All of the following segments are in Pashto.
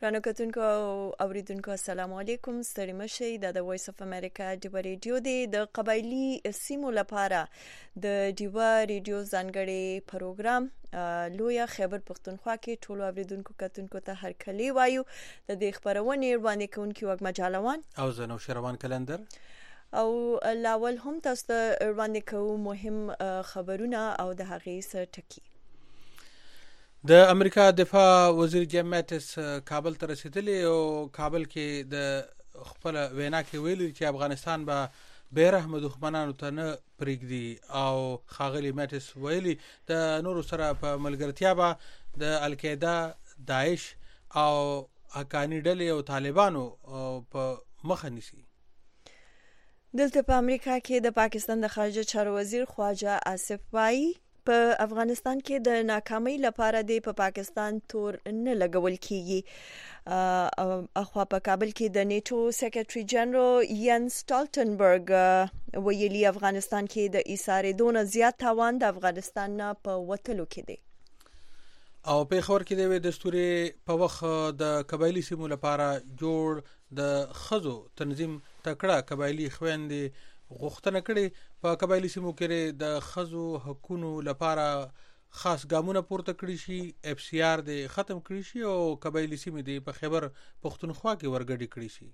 ګرانو کتونکو او اوریدونکو السلام علیکم. ستړي مشئ. د وایس اف امریکا ډیوا ریډیو د قبایلی سیمو لپاره د ډیوا ریډیو ځانګړي پروګرام لویا خیبر پختونخوا کې ټول اوریدونکو کتونکو ته هر کلی وایو. د دې خبرونه وړاندې کوونکی وګ مجالوان او زنو شروان کلندر او لاول هم تاسو ته وړاندې کوم مهم خبرونه او د هغې سره ټکی. د امریکا دفاع وزیر جیم ماتس کابل ته رسیدلی او کابل کې د خپل وینا کې ویلي چې افغانستان به بیرحمه دښمنانو ته نه پرېږدي او خاغلی ماتس ویلي د نورو سره په ملګرتیا به د القاعده، داعش او حقانی ډلې او طالبانو په مخه نیسي. دلته په امریکا کې د پاکستان د خارجه چارو وزیر خواجه آصف وایي په افغانستان کې د ناکامۍ لپاره د پاکستان تور نه لګول کیږي. اخوا په کابل کې د نیټو سیکریټري جنرال یان سټالټنبرګ ویلي افغانستان کې د ایثارې زیات تاوان د افغانستان نه په وتلو کې دی. او په خبر کې د دستوري په وخت د قبایلی سیمو لپاره جوړ د خزو تنظیم تکړه قبایلی خويندې غوښتنه کړې په قبایلی سیمو کې د خزو حقوقو لپاره خاص ګامونه پورته کړی شي. اف سی آر د ختم کړی شي او قبایلی سیمې د په خیبر پختونخوا کې ورګډې کړی شي.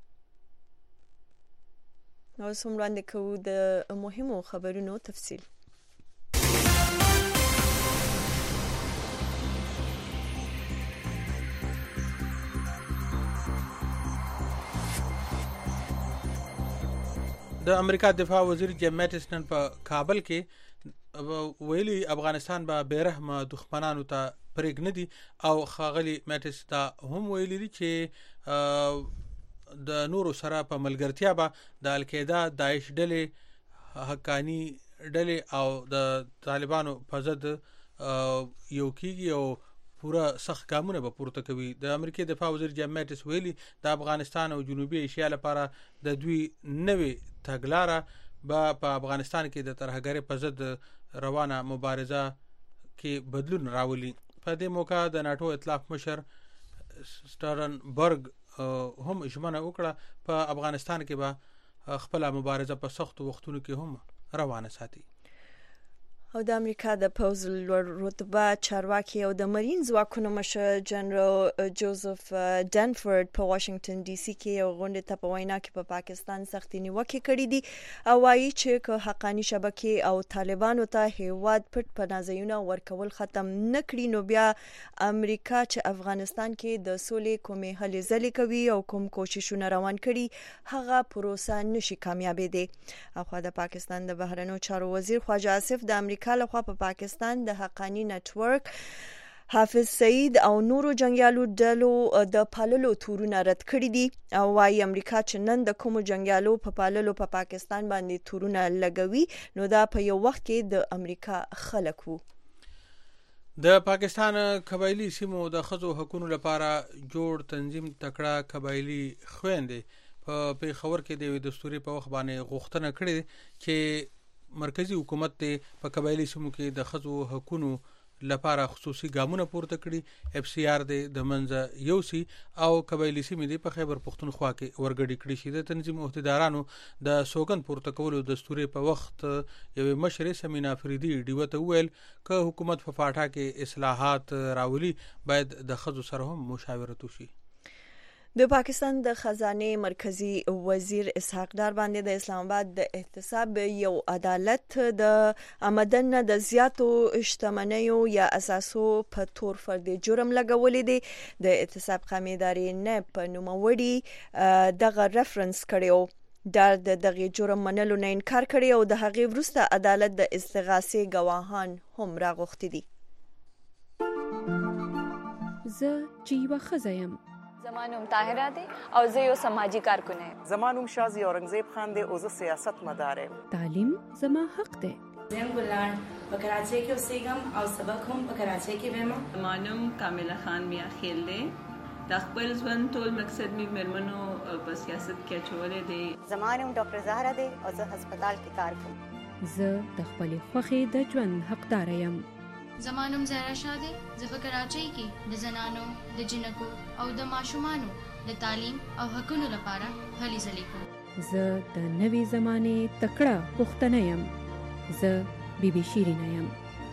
نو سمراند کوو د مهمو خبرونو تفصیل. د امریکا دفاع وزیر جیم ماتس نن په کابل کې ویلي افغانستان به بیرحمه دښمنانو ته پرېږ نه دي او خاغلی ماتس دا هم ویلي دي چې د نورو سره په ملګرتیا به د القاعده، داعش ډلې، حقانی ډلې او د طالبانو په ضد یو کیږي او پورا سخت ګامونه به پورته کوي. د امریکا دفاع وزیر جیم ماتس ویلي د افغانستان او جنوبي ایشیا لپاره د دوی نوې تګلاره به په افغانستان کې د ترهګرۍ په ضد روانه مبارزه کې بدلون راولي. په دې موقع د ناتو ائتلاف مشر سټارنبرګ هم ژمنه وکړه په افغانستان کې به خپل مبارزه په سختو وختونو کې هم روانه ساتي. او د امریکا د پوز لوړ رتبه چارواکي او د مرین ځواکونو مشر جنرال جوزف ډنفورد په واشنگټن ډي سي کې یو غونډه ته په وینا کې په پاکستان سختي نیوکې کړې دي او وايي چې که حقانی شبکې او طالبانو ته هیواد پټ پناهځایونه ورکول ختم نه کړي نو بیا امریکا چې افغانستان کې د سولې کومې هلې ځلې کوي او کوم کوششونه روان کړي هغه پروسه نشي کامیابېدی. اخوا د پاکستان د بهرنیو چارو وزیر خواجه آصف د امریکا لخوا په پاکستان د حقانی نتورک، حافظ سعید او نورو جنگیالو ډلو د پاللو تورونه رد کړی دي او وايي امریکا چې نن د کومو جنگیالو په پاللو په پاکستان باندې تورونه لګوي نو دا په یو وخت کې د امریکا خلک وو. د پاکستان قبایلی سیمو د خزو حقوقو لپاره جوړ تنظیم تکړه قبایلی خويندې په پیښور کې د دستوري په وخت باندې غوښتنه کړې چې مرکزی حکومت ته په قبایلی سیمو کې د خزو حقوقو لپاره خصوصي ګامونه پورته کړي. اف سی آر د منځ یوسي او قبایلی سیمې د په خیبر پختونخوا کې ورګډې کړي شي. د تنظیم عہدیدارانو د سوګند پورته کولو دستوري په وخت یو مشر سمینا فریدی ډیوه ته ویل ک حکومت په فاټا کې اصلاحات راولي باید د خزو سره هم مشاورت وشي. د پاکستان د خزانه مرکزی وزیر اسحاق ډار باندې د اسلام آباد د احتساب یو عدالت د آمدن د زیاتو شتمنیو یا اساسو په تور فرد جرم لګولې دي. د احتساب قومي ادارې نه په نوموړي دغه ریفرنس کړیو ډار دغه جرم منلو نه انکار کړی او د هغې وروسته عدالت د استغاثې گواهان هم راغوښتي دي. زه چې یوه ښځه یم. زمانوم طاهره دی او زه یو سماجی کارکن یم. زمانوم شازی اورنګزیب خان دی او زه سیاست مدار یم. تعلیم زما حق دی. زم ګلان په کراچۍ کې اوسېږم او سبق هم په کراچۍ کې وایم. زمانوم کامله خان میا خیل دی. د خپل ژوند ټول مقصد می مرمنو په سیاست کې چولې دی. زمانوم ډاکټر زهرا دی او زه هسپتال کې کار کوم. زه د خپل خوخي د ژوند حقدار یم. زمانم زهرا شاده زه په کراچۍ کې د زنانو د جنکو او د ماشومانو د تعلیم او حقونو لپاره هلې ځلې کوم. زه د نوې زمانې تکړه پښتنه یم. زه بیبي شیرینه یم.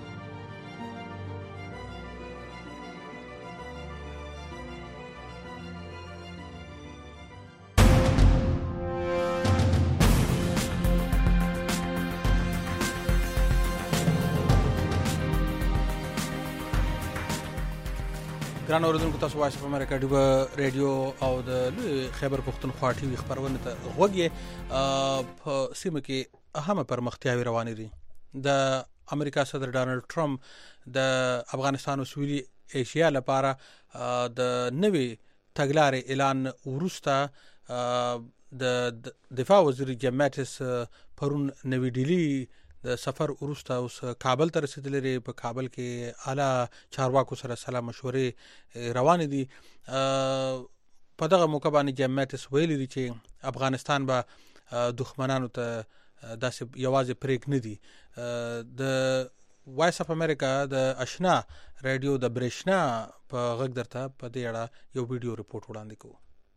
ګران اوریدونکو تاسو وایس اف امریکا ډیو ریډیو او د خیبر پښتونخوا ټي وي خبرونه ته غوږی په سیمه کې اهمه پرمختیاوي روانې دي. د امریکا صدر ډانلډ ټرمپ د افغانستان او سویلي ایشیا لپاره د نوې تګلارې اعلان ورسته د دفاع وزیر جیم ماټس پرون نوې ډیلی د سفر ورسته اوس کابل ته رسیدلې. په کابل کې اعلی چارواکو سره سلا مشورې روان دي. په دغه موقع باندې جیم ماټس ویلي دي چې افغانستان به دښمنانو ته داسې یوازې پریک نه دي. د وایس اف امریکا د آشنا رادیو د برېښنا په غږ درته په دې اړه یو ویډیو ریپورت وړاندې کوو.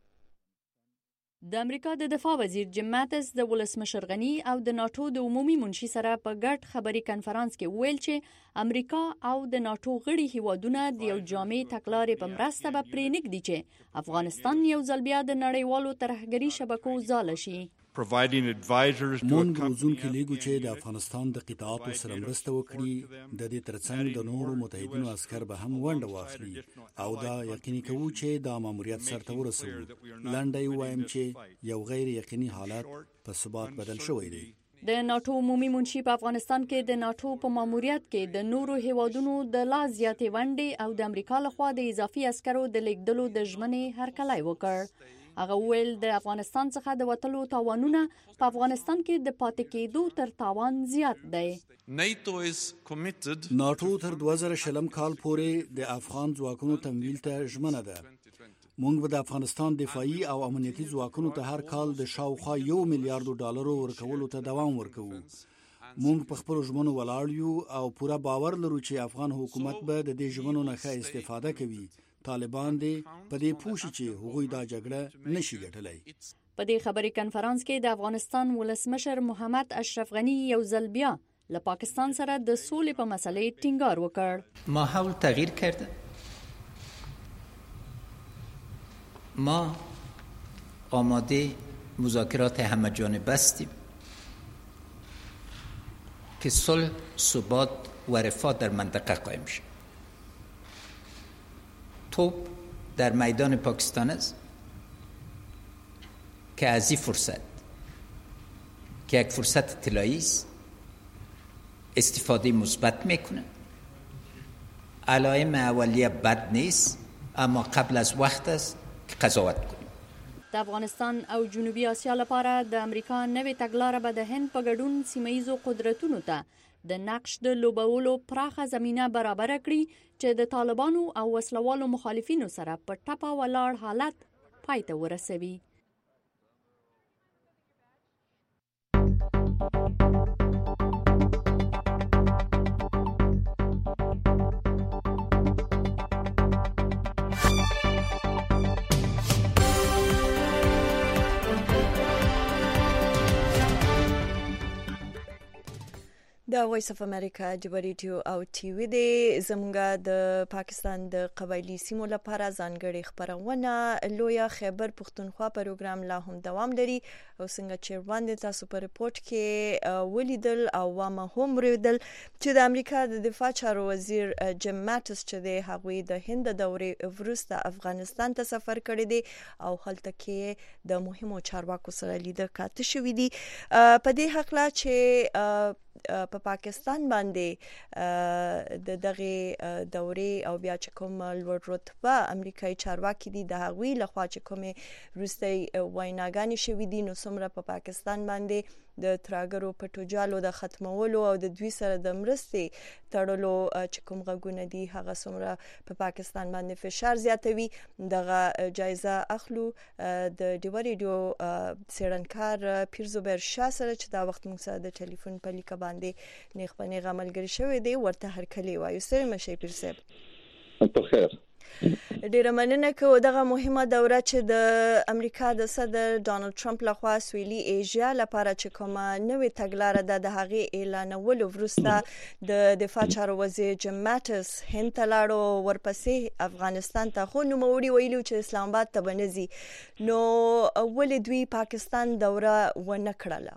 د امریکا د دفاع وزیر جیم ماټس د ولسمشر غني او د ناتو د عمومي منشي سره په ګډ خبري کانفرنس کې ویل چې امریکا او د ناتو غړي هیوادونه د یو جامع تګلارې په مرسته به پرې نږدي چې افغانستان یو ځل بیا د نړیوالو ترهګري شبکو ځاله شي. مونږ روزونکي لیږو چې د افغانستان د قطاعاتو سره مرسته وکړي. د دې ترڅنګ د نورو متحدینو عسکر به هم ونډه واخلي او دا یقیني کوو چې دا ماموریت سرته ورسوي. لنډی وایم چې یو غیر یقیني حالت په ثبات بدل شوی دی. د ناتو عمومي منشي په افغانستان کې د ناتو په ماموریت کې د نورو هیوادونو د لا زیاتې ونډې او د امریکا لخوا د اضافي عسکرو د لیږدلو د ژمنې هرکلی وکړ. هغه ویل د افغانستان څخه د وتلو تاوانونه په افغانستان کې د پاتې کېدو تر تاوان زیات دی. ناتو تر 2020 کال پورې د افغان ځواکونو تمویل ته ژمنه ده. مونږ به د افغانستان دفاعي او امنیتي ځواکونو ته هر کال د شاوخوا $1 میلیارډ ورکولو ته دوام ورکوو. مونږ په خپل ژمنو ولاړ یو او پوره باور لرو چې افغان حکومت به د دې ژمنو نه ښه استفاده کوي. طالبان دې په دې پوه شي چې هغوی دا جګړه نشي ګټلی. په دې خبري کانفرنس کې د افغانستان ولسمشر محمد اشرف غني یو ځل بیا له پاکستان سره د سولې په مسلې ټینګار وکړ. ماحول تغییر کرده. ما آماده مذاکرات همه جانبه هستیم که صلح، ثبات و رفاه در منطقه قائم شد. توپ در میدان پاکستان است که از این فرصت که یک فرصت طلایی است استفاده مثبت میکنه. علائم اولیه بد نیست اما قبل از وقت است که قضاوت کنیم. د افغانستان او جنوبي اسیا لپاره د امریکا نوې تګلاره به د هند په ګډون سیمه‌ییزو قدرتونو ته د نقش د لوبولو پراخه زمینه برابر کړي چې د طالبانو او وسلوالو مخالفینو سره په ټپه ولاړ حالت پای ته ورسوي. د وایس اف امریکا د ریډیو او ټي وي د زمونږه د پاکستان د قبایلی سیمو لپاره ځانګړي خبرونه لویا خیبر پښتونخوا پروګرام لا هم دوام لري او څنګه چې وړاندې تاسو په ریپورت کې ولیدل او ما هم ولیدل چې د امریکا د دفاع چارو وزیر جیم ماټس چې د هغوی د هند دورې وروسته افغانستان ته سفر کړی دی او هلته کې د مهمو چارواکو سره لیدل کاته شوې دي. په دې حق لا چې په پاکستان باندې د دغه دورې او بیا چې کوم لوړ رتبه امریکایي چارواکي دي د هغوی لخوا چې کومه روسي ویناګانې شوې دي نو څومره په پاکستان باندې د تراګرو پټوجالو د ختمولو او د دوی سره د مرستې تړلو چې کوم غږونه دي هغه څومره په پاکستان باندې فشار زیاتوي. دغه جایزه اخلو د ډیو ریډیو سیرنکار پیرزوبر شاه سره چې دا وخت موږ سره د ټلیفون په لیکه باندې نیغ په نیغه ملګری شوی دی. ورته هرکلی وایو. ستړي مشي پیر صاحب. په خیر. ډیره مننه کوم دغه مهمه دوره چې د امریکا د صدر ډانلډ ټرمپ لخوا سویلي ایشیا لپاره چې کومه نوې تګلارې ده د هغې اعلانولو وروسته د دفاع چارو وزیر جیم ماټس هند ته لاړو، ورپسې افغانستان ته، خو نوموړي ویلو چې اسلام آباد ته به نه ځي. نو ولې دوی پاکستان دوره ونه کړله؟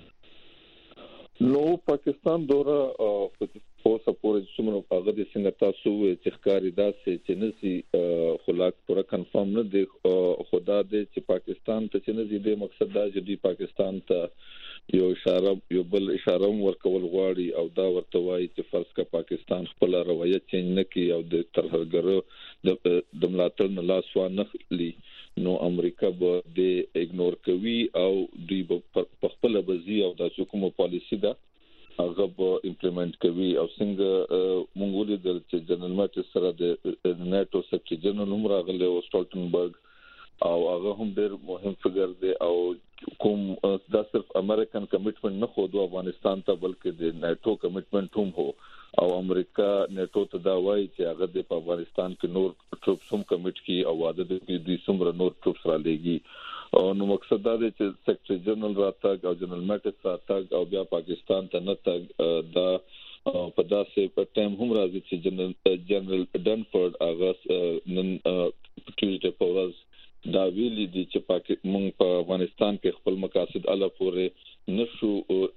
نو پاکستان دوره اوسه پورې څومره هغه د څنګه تاسو چې ښکاری داسې چې نسی خلاق پوره کنفرم نه دی خدا دې چې پاکستان ته چې نزي د مقصد دا چې دی پاکستان ته یو اشاره یو بل اشاره ورکول غواړي او دا ورته وایي چې فرض کا پاکستان خپل رویه چینج نه کوي او د ترهګرو د ملاتړ نه لاس وانخلي نو امریکا به د اګنور کوي او دوی په خپل بزي او د حکومت پالیسی دا هغه به امپلیمنٹ کوي. او څنګه مونږ ولیدل چې جنرال ماټس سره د ناتو سیکریټری جنرال هم راغلی او سټولټنبرګ او هغه هم ډېر مهم فګر دی او کوم دا صرف امریکن کمټمنټ نه خو د افغانستان ته بلکې د ناتو کمټمنټ هم هو او امریکا ناتو ته دا وایي چې هغه د افغانستان کې نور ټروپس هم کمټ کی او واده د دې څومره نور ټروپس را لېږي. نو مقصد دا دی چې سیکریټری جنرال راتګ او جنرال ماټس راتګ او بیا پاکستان ته نه تګ دا په داسې په ټایم هم راځي چې جنرال ډنفورد هغه نن ټیوزډے په ورځ دا ویلي دي چې موږ په افغانستان کې خپل مقاصد اعلی پورې نشو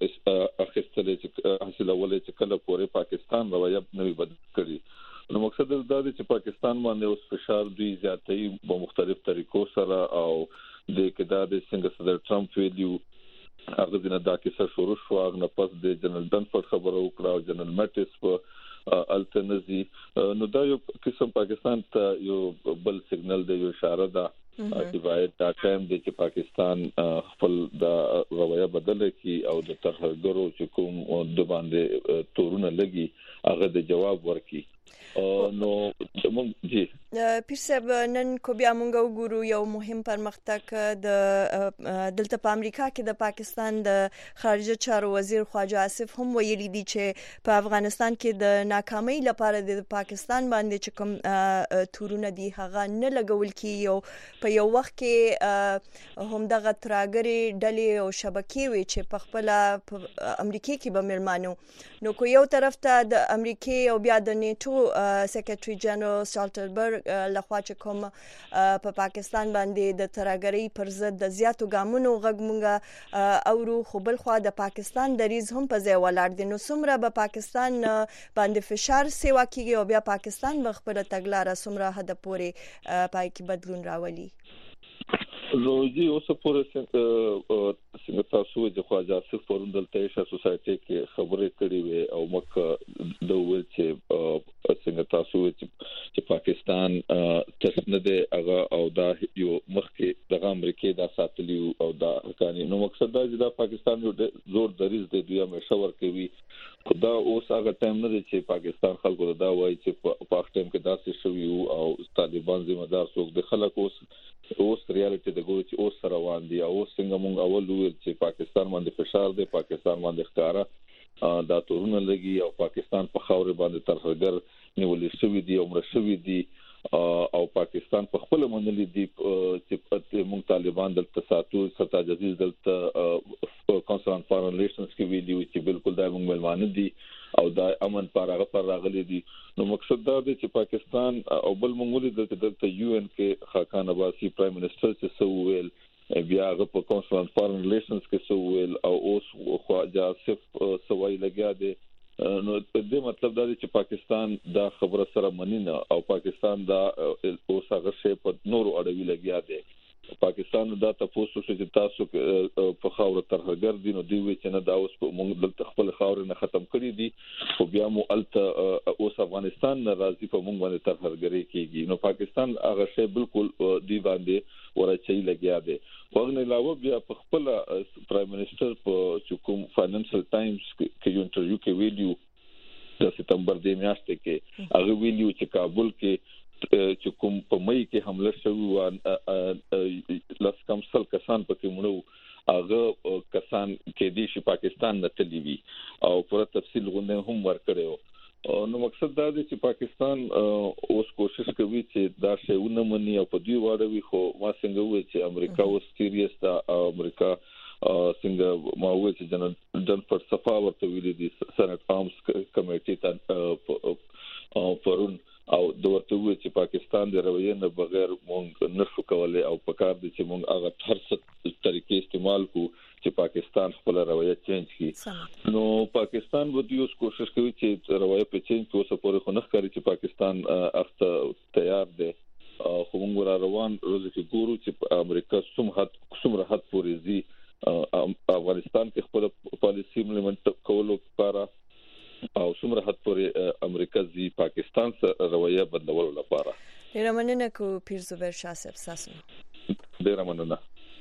اخیستل چې حاصلولې چې کله پورې پاکستان رویه نوي بدل کړي. نو مقصد دا دی چې پاکستان باندې اوس فشار دوی زیاتوي په مختلف طریقو سره او د کدا د څنګه صدر ټرمپ ویلو هغه دنه دا کیسه شروع شو هغه پس د جنرال ډنفورد خبرو وکړه او جنرال ماټس په الټرنزي نو دا یو قسم پاکستان ته یو بل سیګنل دی یو اشاره ده چې باید دا ټایم دی چې پاکستان خپل د رویه بدل کړي او د ترهګرو چې کوم د باندې تورونه لګي هغه د جواب ورکړي. نو موږ جی پیر صاحب نن کو بیا موږ وګورو یو مهم پرمختګ د دلته په امریکا کې د پاکستان د خارجه چارو وزیر خواجه آصف هم ویلي دي چې په افغانستان کې د ناکامۍ لپاره د پاکستان باندې چې کوم تورونه دي هغه نه لګول کیږي او په یو وخت کې هم دغه تراګري ډلې او شبکې وي چې په خپل امریکا کې به ملمانو. نو کو یو طرف ته د امریکا او بیا د نیټو سیکریټری جنرال سټولټنبرګ لخوا چې کوم په پاکستان باندې د تراګري پر ضد د زیاتو ګامونو غږ مونږه اورو خو بل خوا د پاکستان دریز هم په ځای ولاړ دي. نو څومره به پاکستان باندې فشار سیوا کیږي او بیا پاکستان به خپل تګلارې څومره حد پورې پای کې بدلون راولي؟ زوجي اوس پورې څنګه تاسو د خواجه آصف فورم دلته ایشا سوسایټي کې خبرې کړې وي او مکه د ول چې څنګه تاسو چې پاکستان تسنه ده هغه او دا یو مخکې د امریکای د ساتلی او دا کاني نو مقصد دا چې دا پاکستان یو زور دریز د دوی مشور کوي خدا اوس هغه ټایم نه دی چې پاکستان خلکو دا وایي چې په وخت ټایم کې داسې شوی او طالبان ذمہ دار څوک د خلکو اوس ریالټي د ګوري چې اوس روان دي او څنګه مونږ اول ویل چې پاکستان باندې فشار دی پاکستان باندې ښکارا دا تورونه لګي او پاکستان په خاور باندې ترهګر نیولې شوی دی او مر شوی دی او پاکستان په خپل منلي دي چې مونږ طالبان دلته ساتو ستا جزیز دلته کونسل فارن ریلیشنز کې ویلي چې بالکل دا مونږ ملمانه دي او دا امن پر راغلي دي. نو مقصد دا دی چې پاکستان او بل مونږ دلته یو ان کې خاقان عباسي پرایم منسٹر چې سوویل بیا هغه په کونسل فارن ریلیشنز کې سوویل او اوس خواجه آصف سوای لګیا دی. نو په دې مطلب دا دی چې پاکستان دا خبره سره منی نه او پاکستان دا اوس هغه شی په نورو اړوي لګیا دی. پاکستان دا تاسو چې تاسو په خاور ترهګر دي نو دی وی چې نه دا اوس موږ د خپل خاور نه ختم کړی دي او بیا مو الته اوس افغانستان راځي په موږ باندې ترهګری کیږي. نو پاکستان هغه شی بالکل دی باندې ورچې لګیا دی. په علاوه بیا په خپل پرایم منسٹر په کوم فاینانشل ټایمز کې یو انټرویو کې ویلیو د سپتمبر د میاشتې کې هغه ویلیو چې کابل کې چې کوم په مې کې حمله شوی و لاس کم سل کسان پکې مړو هغه کسان کې دي چې پاکستان نه تللی وي او پر تفصیل غونډه هم ورکړو نو مقصد دا دی چې پاکستان اوس کوشش کوي چې دا شیونه مني او په دوی واړوي خو ما څنګه وایي چې امریکا اوس سیریس دا امریکا څنګه ما وایي چې جنرال ډنفورد صفا ورته ویلي دي سنټ آرمز کمیټې ته پرون او د ورته وی چې پاکستان د رویې نه بغیر مونږ نشو کولای او پکار دي چې مونږ هغه هر څه طریقې استعمال کو چې پاکستان خپل رویه چینج کړي نو پاکستان به د یو کوشش کوي چې رویه په چینج کو څه پورې خو نه ښکاري چې پاکستان اخته تیار دی خو موږ را روان روز کې ګورو چې امریکا څومره حد پورې زی افغانستان کې خپل پالیسی امپلیمنٹ کولو لپاره او څومره حد پورې امریکا زی پاکستان سره رویه بدلولو لپاره. ډیر مننه کو پیر زبیر شاه صاحب تاسو. ډیر مننه.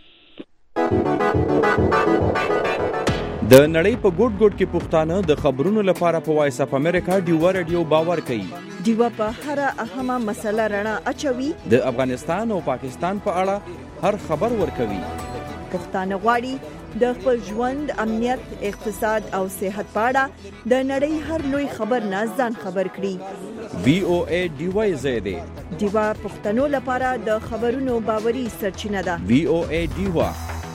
د نړۍ په ګوټ ګوټ کې پښتانه د خبرونو لپاره په وایس اپ امریکا ډیوا رادیو باور کوي. ډیوا په هر اهمه مسله رڼا اچوي. د افغانستان او پاکستان په اړه هر خبر ورکوي. پښتانه غواړي د خپل ژوند امنیت اقتصاد او صحت په اړه د نړۍ هر لوی خبر نه ځان خبر کړي. VOA ډیوا زیاده ډیوا پښتنو لپاره د خبرونو باوري سرچینه ده. VOA ډیوا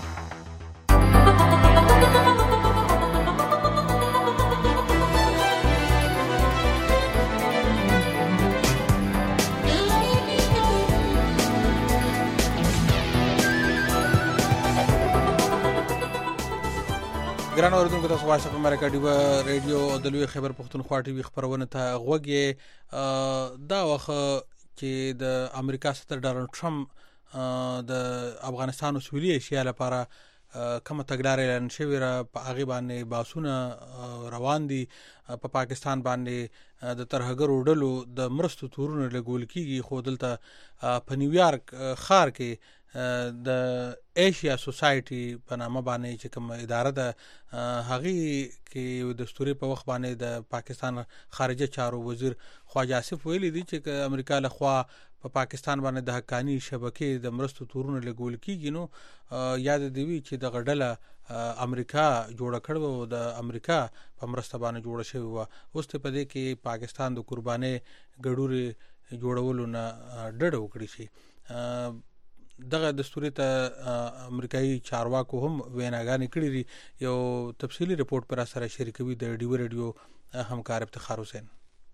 ګران اوریدونکو تاسو وایس اپ امریکا ډیوا ریډیو د لوی خبر پښتونخوا ټي وي خبرونه ته غوږی دا وخت چې د امریکا صدر ډانلډ ټرمپ د افغانستان او سویلي ایشیا لپاره کوم تګلارې اعلان شوې را په هغه باندې باسونه روان دي په پاکستان باندې د ترهګرو ډلو د مرستو تورونه لګول کیږي خو دلته په نیویارک ښار کې د ایشیا سوسایټي په نامه باندې چې کوم اداره ده هغه کې دستوري په وخت باندې د پاکستان خارجه چارو وزیر خواجه آصف ویلي دي چې امریکا له خوا په پاکستان باندې د حقانی شبکې د مرستو تورونه لګول کیږي نو یاد دی وی چې د غډله امریکا جوړ کړو او د امریکا په مرسته باندې جوړ شوی و اوس ته په دې کې پاکستان د قرباني ګډوري جوړولو نه ډډه وکړي شي. دغه دستوري ته امریکایي چارواکو هم ویناګانې کړې دي. یو تفصیلی رپورت پر سره شریکوي د ډیو ریډیو همکار افتخار حسین.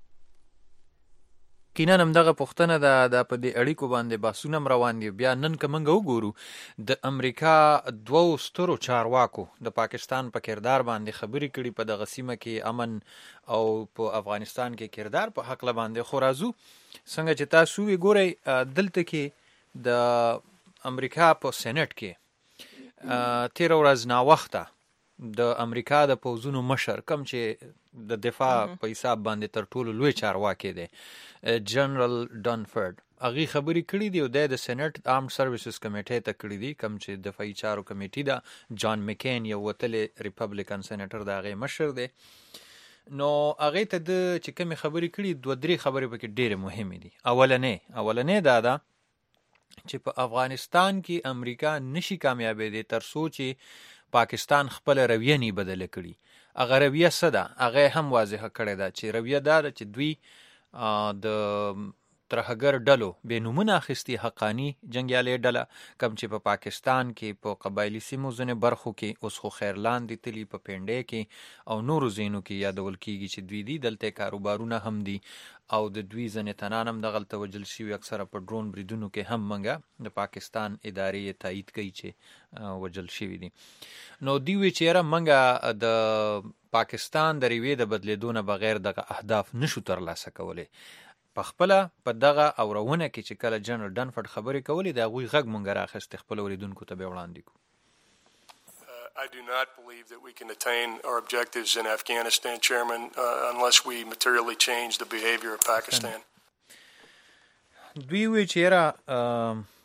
کینن هم دغه پښتنه د په دې اړیکو باندې باسونه روان دي. بیا نن کومنګ وګورو د امریکا دوو سترو چارواکو د پاکستان په کردار باندې خبرې کړي په دغه سیمه کې امن او په افغانستان کې کردار په حق باندې خو راځو څنګه چې تاسو وګورئ دلته کې د امریکا په سېنات کې 13 ورځ نا وخته د امریکا د پوزونو مشر کم چې د دفاع په حساب باندې تر ټولو لوی چارواکي دی جنرال ډنفورد هغه خبرې کړې دي او د سېنات آرم سرویسز کمیټې ته کړې دي کم چې دفاعي چارو کمیټې دا جان مکین یو وتل ریپبلیکن سېنیټر دا غي مشر دی نو هغه ته د چې کوم خبرې کړې دوه درې خبرې پکې ډېره مهمه دي. اولنې دا چې په افغانستان کې امریکا نشي کامیابې دي تر څو چې پاکستان خپل رویه نه بدل کړي. هغه رویه څه ده هغه هم واضحه کړې ده چې رویه دا چې دوی د ترهګر ډلو به نمونه اخیستي حقانی جنگیالي ډله کم چې په پاکستان کې په قبایلی سیمو ځنه برخو کې اوس خو خیرلاند دي تلی په پنډې کې او نورو زینو کې یادول کیږي چې دوی دي دلته کاروبارونه هم دي او د دوی ځنه تنانم د غلطه وجل شي اکثره په ډرون بریدونو کې هم منګه د پاکستان ادارې تایید کوي چې وجل شي دي. نو دی وی چیرې منګه د پاکستان د ریوی د بدلیدونه بغیر د اهداف نشو ترلاسه کولای. په خپل په دغه اورونه کې چې کله جنرال ډنفورد خبرې کولې دا غوي غږ مونږ راخست خپل اوریدونکو ته به وړاندې کو. I do not believe that we can attain our objectives in Afghanistan, Chairman, unless we materially change the behavior of Pakistan. دوی وی چیرې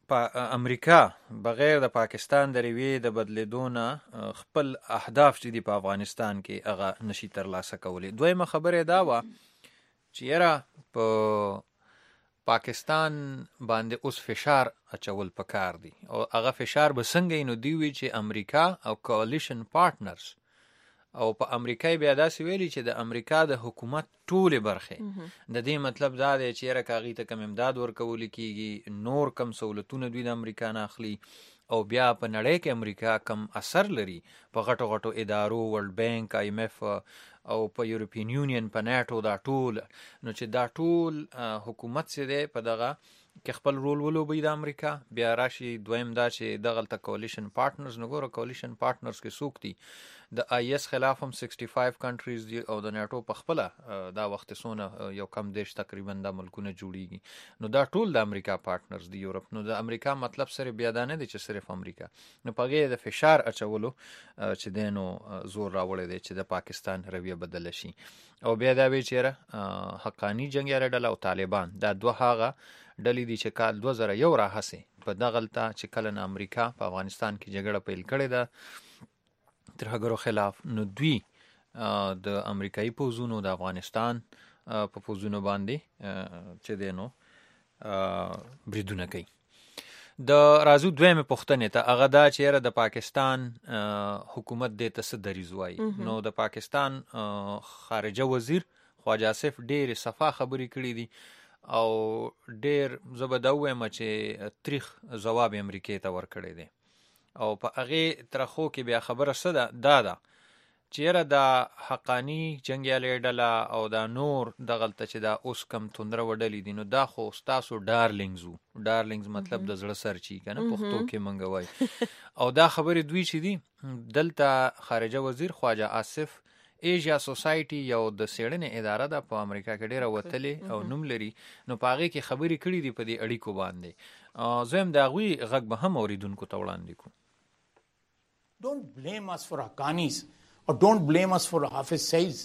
امریکا بغیر د پاکستان د رویې د بدلیدو نه خپل اهداف چې دي په افغانستان کې هغه نشي ترلاسه کولی. دویمه خبره دا وه چې یاره په پاکستان باندې اوس فشار اچول پکار دي او هغه فشار به څنګه نو دی وی چې امریکا او کولیشن پارټنرز او په امریکای بیا داسې ویلي چې د امریکا د حکومت ټولې برخې د دې مطلب دا دی چې یاره که هغې ته کم امداد ورکولی کېږي نور کم سهولتونه دوی د امریکا نه اخلي او بیا په نړۍ کې امریکا کم اثر لري په غټو غټو ادارو ورلډ بینک IMF او په یورپین یونین په نیټو دا ټول نو چې دا ټول حکومت چې دی په دغه کې خپل رول ولوبوي د امریکا بیا راشي. دویم دا چې دغلته کولیشن پارټنرز نو ګوره کولیشن پارټنرز کې څوک دي د IS خلاف هم 65 کنټریز دي او د نیټو په خپله دا وخت څونه یو کم دیش تقریبا دا ملکونه جوړیږي نو دا ټول د امریکا پارټنرز دي یورپ نو د امریکا مطلب سره بیا دا نه دی چې صرف امریکا نو په هغې د فشار اچولو چې دی نو زور راوړی دی چې د پاکستان رویه بدله شي او بیا دا وی چیرې حقانی جنګیاله ډله او طالبان دا دوه هغه ډلې دي چې کال 2001 راهسې په دغلته چې کله نه امریکا په افغانستان کې جګړه پیل کړې ده ترهګرو خلاف نو دوی د امریکایي پوځونو د افغانستان په پوځونو باندې چې دی نو بریدونه کوي. د راځو دویمه پوښتنې ته هغه دا چې یاره د پاکستان حکومت دې ته څه دریځ وایي نو د پاکستان خارجه وزیر خواجه آصف ډېرې صفا خبرې کړې دي او ډېر زه به دا ووایم چې تریخ ځواب امریکې ته ورکړی دی او په هغې ترخو کې بیا خبره څه ده دا ده چې یاره د حقانی جنګیالې ډله او دا نور دغلته چې دا اوس کم توندره وډلې دي نو دا خو ستاسو ډارلینګز وو. ډارلینګز مطلب د زړه سر چی که نه پښتو کې منګه وایي او دا خبرې دوی چې دي دلته خارجه وزیر خواجه آصف ایشیا سوسایټي یو د څېړنې اداره ده په امریکا کې ډېره وتلې او نوم لري نو په هغې کې خبرې کړي دي په دې اړیکو باندې زه هم د هغوی غږ به هم اورېدونکو ته وړاندې کړو. Don't blame us for Haqqanis or don't blame us for Hafiz Saids.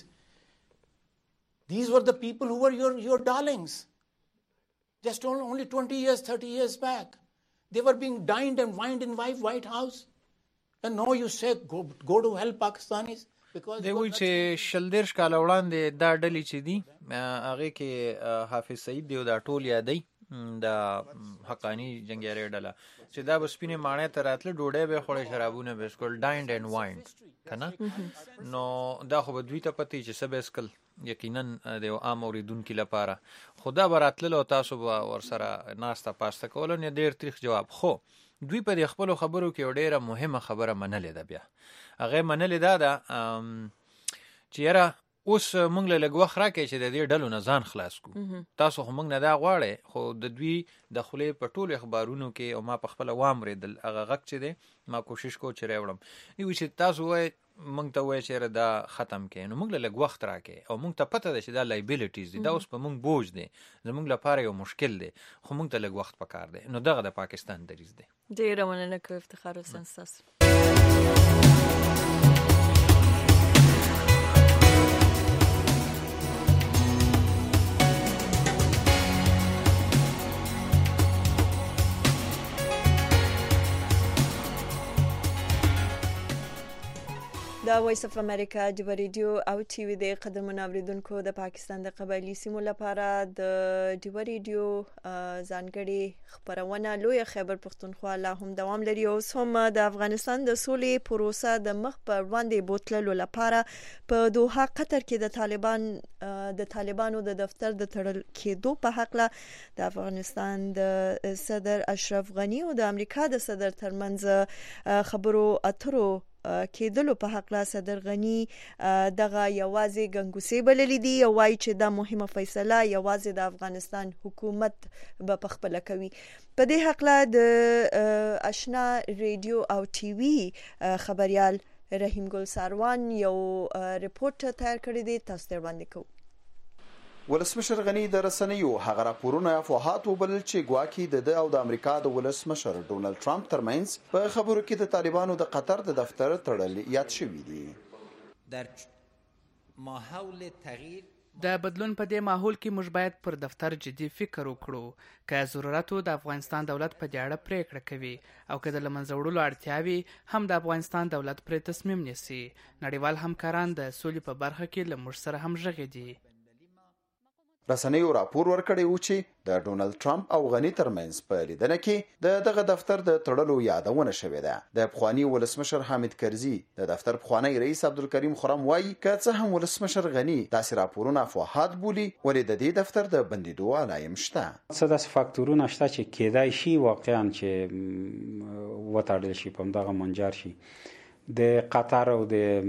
These were the people who were your darlings. Just only 20 years, 30 years back. They were being dined and wined in White House. And now you say go to help Pakistanis. دی وایي چې شل دېرش کاله وړاندې دا ډلې چې دي هغې کې حافظ سعید دی او دا ټول یادوي د حقانی جنګیالې ډله چې دا به سپینې ماڼۍ ته راتله ډوډۍ به یې خوړی شرابونه به یې څکل ډاینډ اینډ وایند که نه نو دا خو به دوی ته پته چې څه به یې څکل یقینا د یو عام اورېدونکي لپاره خو دا به راتلل او تاسو به ورسره ناسته پاسته کول نو ډېر تریخ جواب. خو دوی په دې خپلو خبرو کې یو ډېره مهمه خبره منلې ده بیا هغې منلې دا ده چې یاره اوس موږ له لږ وخت راکړئ چې د دې ډلو نه ځان خلاص کړو تاسو خو موږ نه دا غواړئ خو د دوی د خولې په ټولو اخبارونو کې او ما په خپله واورېدل هغه غږ چې دی ما کوشش کوو چې راوړم دوی وایي چې تاسو وایئ موږ ته وایئ چې یاره دا ختم کړئ نو موږ له لږ وخت راکړئ او موږ ته پته ده چې دا لایبیلیټیز دي دا اوس په موږ بوج دی زموږ لپاره یو مشکل دی خو موږ ته لږ وخت پکار دی نو دغه د پاکستان دریځ دی. ډېره مننه کوم افتخار حسین ستاسو. دا وایس اف امریکا د ریډیو او ټي وي د قدرمن اوریدونکو د پاکستان د قبایلی سیمو لپاره د ډیو ریډیو ځانګړي خبرونه لوی خیبر پختونخوا لا هم دوام لري او هم د افغانستان د سولې پروسه د مخ پر وړاندې بوتللو لپاره په دوحه قطر کې د طالبانو د دفتر د تړل کېدو په حق له د افغانستان د صدر اشرف غنی او د امریکا د صدر ترمنځ خبرو اترو کېدلو په حق لا صدر غنی دغه یوازې ګنګوسې بللې دي او وايي چې دا مهمه فیصله یوازې د افغانستان حکومت به پخپله کوي. په دې حق لا د آشنا ریډیو او ټي وي خبريال رحیم ګل ساروان یو ریپورت تیار کړی دی تاسو ته وړاندې کوو. ولسمشر غنی د رسنیو هغه راپورونه افواهات وبلل چې ګواکې د او د امریکا د ولسمشر ډونالد ټرمپ ترمنځ په خبرو کې د طالبانو د قطر د دفتر تړل یاد شوی دی. در ماحول تغییر د بدلون په دې ماحول کې موږ باید پر دفتر جدي فکر وکړو. که ضرورت و د افغانستان دولت په دې اړه پریکړه کوي او که د له منځه وړلو اړتیا وي هم د افغانستان دولت پرې تصمیم نیسي. نړیوال همکاران د سولې په برخه کې له موږ سره همغږي دي. رسنیو راپور ورکړی و چې د ډونالد ټرمپ او غني ترمنځ په لیدنه کې دغه دفتر د تړلو یادونه شوې ده. د پخوانی ولسمشر حامد کرزي د دفتر پخوانی رئیس عبدالکریم خرم وایي که څه هم ولسمشر غني داسې راپورونه افواهات بولي ولې د دې دفتر د بندیدو علایم شته. څه داسې فاکتورونه شته چې کېدای شي واقعا چې وتړل شي په همدغه منجر شي. د قطر او د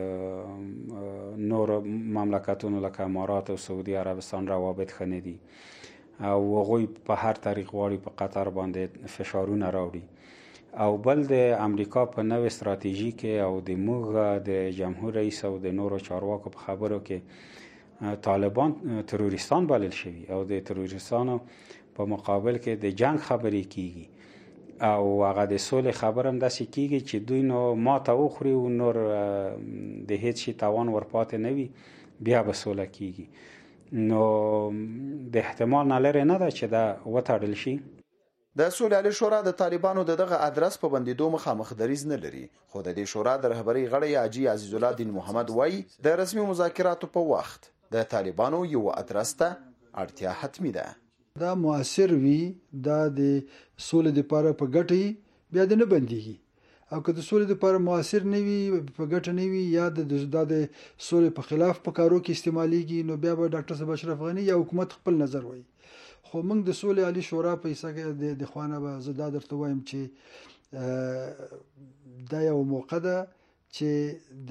نور مملکتونو لکه امارات او سعودي عربستان روابط ښه نه دي او هغوی په هر طریق غواړي په قطر باندې فشارونه راوړي. او بل د امریکا په نوې استراتیژي کې او د موږ د جمهور رئیس او د نورو چارواکو په خبرو کې طالبان تروریستان بلل شوي او د تروریستانو په مقابل کې د جنگ خبرې کیږي او هغه د سولې خبر هم داسې کیږي چې دوی نو ماته وخوري او نور د هیڅ شي توان ورپاتې نه وي بیا به سوله کیږي. نو د احتمال نه لرې نه ده چې دا وتړل شي. د سولې شورا د طالبانو دغه ادرس په بندیدو مخامخ دریځ نه لري خو د دې شورا د رهبرۍ غړی حاجي عزیز الله دین محمد وایي د رسمي مذاکراتو په وخت د طالبانو یو ادرس ته اړتیا حتمی ده. دا مؤثر وي دا د سولې لپاره په ګټه بیا د نه بنديږي او که د سولې لپاره مؤثر نه وي په ګټه نه وي یا د سولې په خلاف په کارو کې استعماليږي نو بیا به ډاکټر صاحب اشرف غنی یا حکومت خپل نظر وایي. خو موږ د سولې عالی شورا په حصہ کې د خوانه به زدا درته وایم چې دا یو موقع ده چې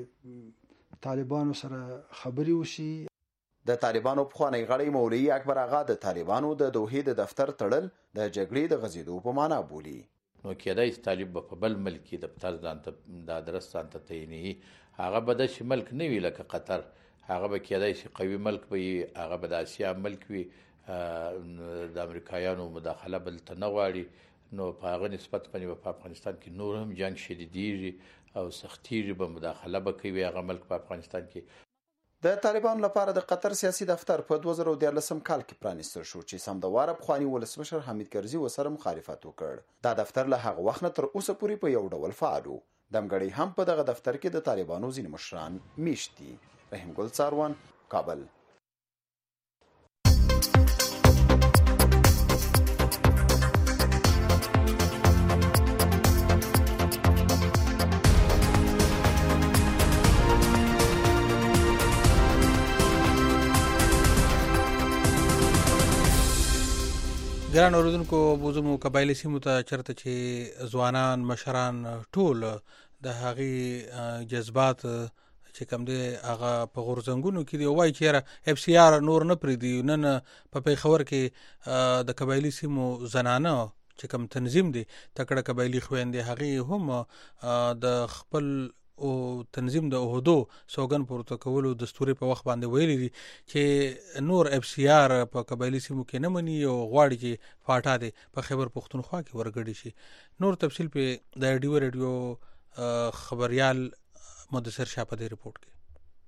د طالبانو سره خبري وشي. د طالبانو پخوانی غړی مولوی اکبر آغا د طالبانو د دوحې د دفتر تړل د جګړې د غزیدو په معنا بولي. نو کېدای شي طالب په بل ملک کې د دفتر ځان د ادرس ځان ته تعیني هغه به د ملک نه وي لکه قطر هغه به کېدای شي قوي ملک وي هغه به د اسیا ملک وي د امریکایانو مداخله بل ته نه غواړي نو په هغه نسبت باندې په افغانستان کې نور هم جنگ شدیدیږي او سختیږي به مداخله به کوي هغه ملک په افغانستان کې. د طالبانو لپاره د قطر سیاسي دفتر په 2014 کال کې پرانیستل شو چې سمدواره پخوانی ولسمشر حامد کرزي وسره مخالفت وکړ. دا دفتر له هغه وخت نه تر اوسه پورې په یو ډول فعال و. دمګړی هم په دغه دفتر کې د طالبانو ځینې مشران میشت دي. رحیم ګل څاروان، کابل. ګران اوریدونکو بوزمو قبایلی سیمو ته چرته چې ځوانان مشران ټول د هغې جذبات چې کوم دی هغه په غورځنګونو کې دی وایي چې اف سی آر نور نه پرېږدي. نن په پیښور کې د قبایلی سیمو زنانه چې کوم تنظیم دی تکړه قبایلی خویندې هغې هم د خپل او تنظیم د اوهدو سوګن پورته کولو دستوري په وخت باندې ویلي دي چې نور اف سی آر په قبایلی سیمو کې نه مني او غواړي چې فاټا دی په خیبر پښتونخوا کې ورګړي شي. نور تفصیل په د رادیو خبريال مدثر شاه په دې رپورت کې.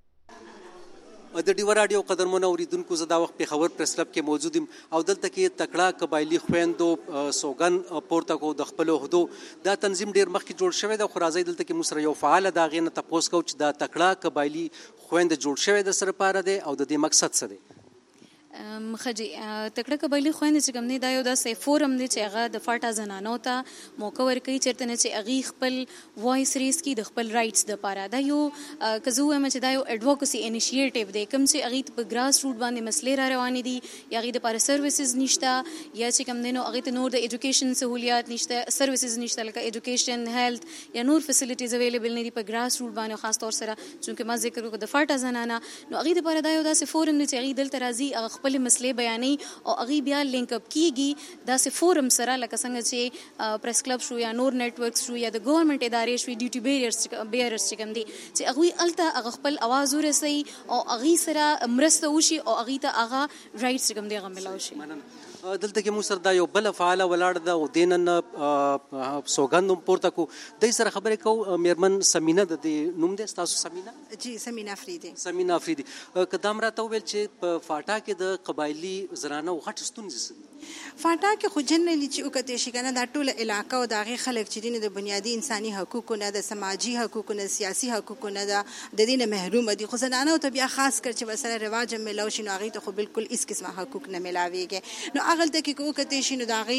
د ډیو رادیو قدرمن اوریدونکو زدا وخت په خبر پریس کلب کې موجود یم او دلته کې تکړه قبایلی خويندو سوګن پورته کو د خپل هدو دا تنظیم ډیر مخکې جوړ شوی دا خو راځي دلته کې مسره یو فعال دا غینه تاسو کو چې دا تکړه قبایلی خويند جوړ شوی د سره پاره دی او د دې مقصد څه دی؟ مخجی تکړه قبایلی خويندې چې کوم نه دا یو د فورم دی چې هغه د فاټا زنانو ته موقع ورکوي چیرته نه چې هغه خپل وایس ریس کی د خپل رائټس د پاره دا یو کزو هم چې دا یو اډوکسی انیشیټیو دی کوم چې هغه په ګراس روټ باندې مسلې را روان دي یا هغه د پاره سرویسز نشته یا چې کوم نه هغه ته نور د ایجوکیشن سہولیات نشته سرویسز نشته لکه ایجوکیشن هیلث یا نور فیسیلیټیز اویلیبل نه دي په ګراس روټ باندې خاص طور سره چې ما ذکر وکړ د فاټا زنانه نو هغه د پاره دا یو داسې فورم دی چې هغه دلته راځي خپل مسلې بیانې او هغه بیا لینک اپ کیږي دا سه فورم سره لکه څنګه چې پریس کلب شو یا نور نیټورکس شو یا د ګورنمنت ادارې شو ډیوټي بیررز چې کوم دي چې هغه الته خپل आवाज ورسي او هغه سره مرسته وشي او هغه ته هغه رائټس کوم دی هغه ملاوي شي. دلته کې موږ سره دا یو بل فعاله ولاړ ده او دینن سوګند پورته کو د سره خبرې کو میرمن سمینا د نوم دې تاسو سمینا؟ جی سمینا افریدی. سمینا افریدی قدم راته ویل چې په فاټا کې د قبایلی زنانو غټ ستونزې فاټا کې خو جنرالي چې وکړې شي کنه دا ټول علاقه او داغه خلک چې دین د بنیادی انساني حقوقو نه د سماجی حقوقو نه سیاسي حقوقو نه د دین محروم دي خو زنانه او بیا خاص کر چې وسره رواج ملو شي نو هغه ته خو بالکل هیڅ قسمه حقوق نه ملاويږي نو هغه ته کې وکړې شي نو داغه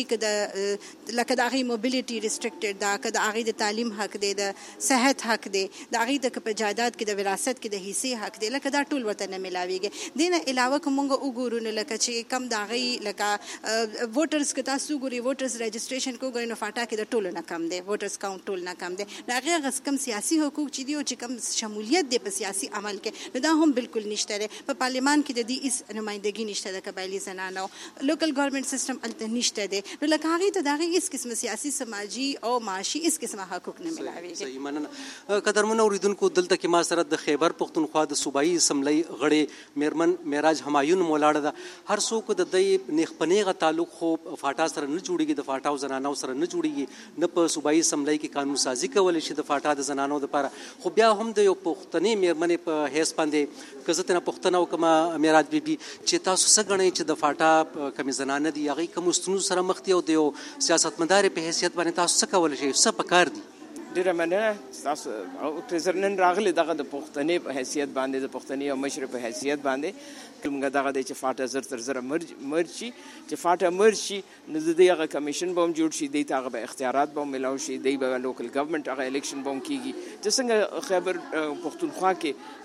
کې لکه داغه موبیلیټي ریستریکټډ دا که داغه د تعلیم حق دی د صحت حق دی داغه د په جایداد کې د وراثت کې د حصے حق دی لکه دا ټول ورته نه ملاويږي دینه علاوه کومه وګورو نه لکه چې کم داغه لکه ووټرز که تاسو ګوري ووټرز رجسټریشن کو غوښنه فاټا کې د ټولو نه کم دی ووټرز کاونټ ټول نه کم دی دا هغه کم سیاسي حقوق چې دی او چې کم شمولیت دی په سیاسي عمل کې نو دا هم بالکل نشته دی په پارلیمان کې د دې هیڅ نمائندګي نشته د قبایلی زنانو لوکل ګورنمنت سیستم الته نشته دی نو لکه هغه ته دا هیڅ قسم سیاسي سماجی او معاشي هیڅ قسم حقوق نه ملاويږي. صحیح مننه. قدرمن اوریدونکو دلته کې ما سره د خیبر پختونخوا د صوبایي اسمبلی غړي میرمن معراج همایون مولاړه ده هر څوک د دې نیخپنیغه تعلق خو فاټا سره نه جوړیږي د فاټا او زنانو سره نه جوړیږي نه په صوبایي اسمبلی کې قانون سازي کول شي د فاټا د زنانو لپاره خو بیا هم د یو پښتني میرمنې په هیڅ باندې کزته نه پښتنه او کما معراج بیبي چې تاسو څه غنئ چې د فاټا کمی زنانه دي هغه کوم ستونزو سره مخ دي او د سیاستمدار په حیثیت باندې تاسو څه کول شي څه پکار دي؟ ډیره مننه تاسو او نن راغلی دغه د پښتنې په حیثیت باندې د پښتنې او مشر په حیثیت باندې کومه دغه د چې فاټا زر تر زر مرشي چې فاټا مرشي نو د دغه کمیشن به جوړ شي د هغه به اختیارات به ملاو شي د به لوکل ګورنمنت هغه الیکشن به کیږي چې څنګه خیبر پختونخوا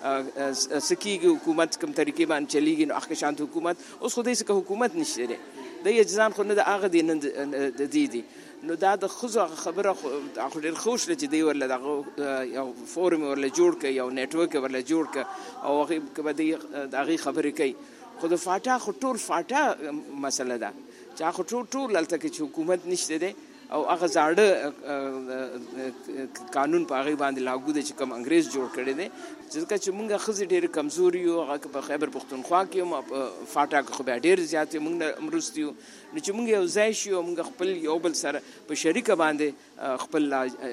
کې سکیږي حکومت کوم طریقې باندې چلیږي نو هغه شانت حکومت اوس خو دې حکومت نشته د اجزان خو نه د هغه دي نو دا د خزو خبره خو ډیر خوش لته دی ورله دغه یو فورم ورله جوړ ک یو نتورک ورله جوړ ک او هغه کبه دی دغه خبرې کوي خو د فاټا خو ټول فاټا مسله ده چې خو ټول لته کې حکومت نشته دی او هغه زاړه قانون په هغه باندې لاګو دي چې کوم انګريز جوړ کړی دی چې موږ خزي ډېر کمزوري یو هغه په خیبر پختونخوا کې فاټا کې خو ډېر زیات موږ مرستو نو چې موږ یو ځای شو موږ خپل یو بل سره په شریک باندې خپل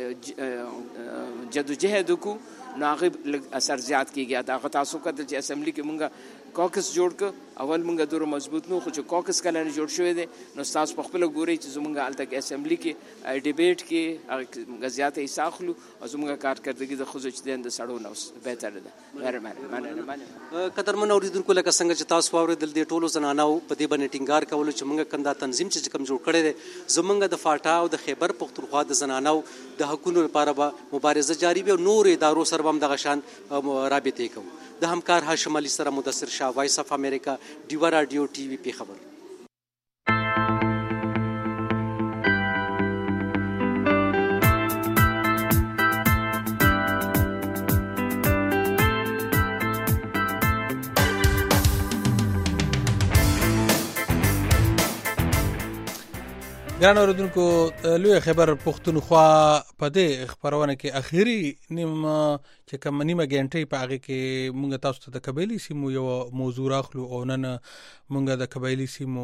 جدوجہد وکړو نو هغه اثر زیات کیږي دا تاسو کده چې اسمبلی کې موږ کوکس جوړ ک اول موږ دورو مضبوط نو خو چې کوکس کله نه جوړ شوی دی نو تاسو په خپل ګوري چې زموږ الته کې اسمبلی کې ډیبیټ کې موږ زیات حصہ اخلو او زموږ کارکردګي د خوځو چې د سړو نو بهتر ده غیر معنی قدرمن اوریدونکو لکه څنګه چې تاسو واورېدل د ټولو زنانو په دې باندې ټینګار کول چې موږ کنده تنظیم چې کوم جوړ کړی دی زموږ د فاټا او د خیبر پختونخوا د زنانو د حقوقو لپاره به مبارزه جاری وي او نور ادارو سره هم دغه شان رابطې کوو د همکار هاشم علي سره مدثر شاه وایس اف امریکا ډیوا رادیو ټي وي پی خبر. ګران اوریدونکو لوی خبر پښتونخوا په دې خبرونه کې اخیری نیمه چې کوم نیمه غنټې په هغه کې مونږ تاسو ته د قبایلی سیمو یو موضوع راخلو او نن مونږ د قبایلی سیمو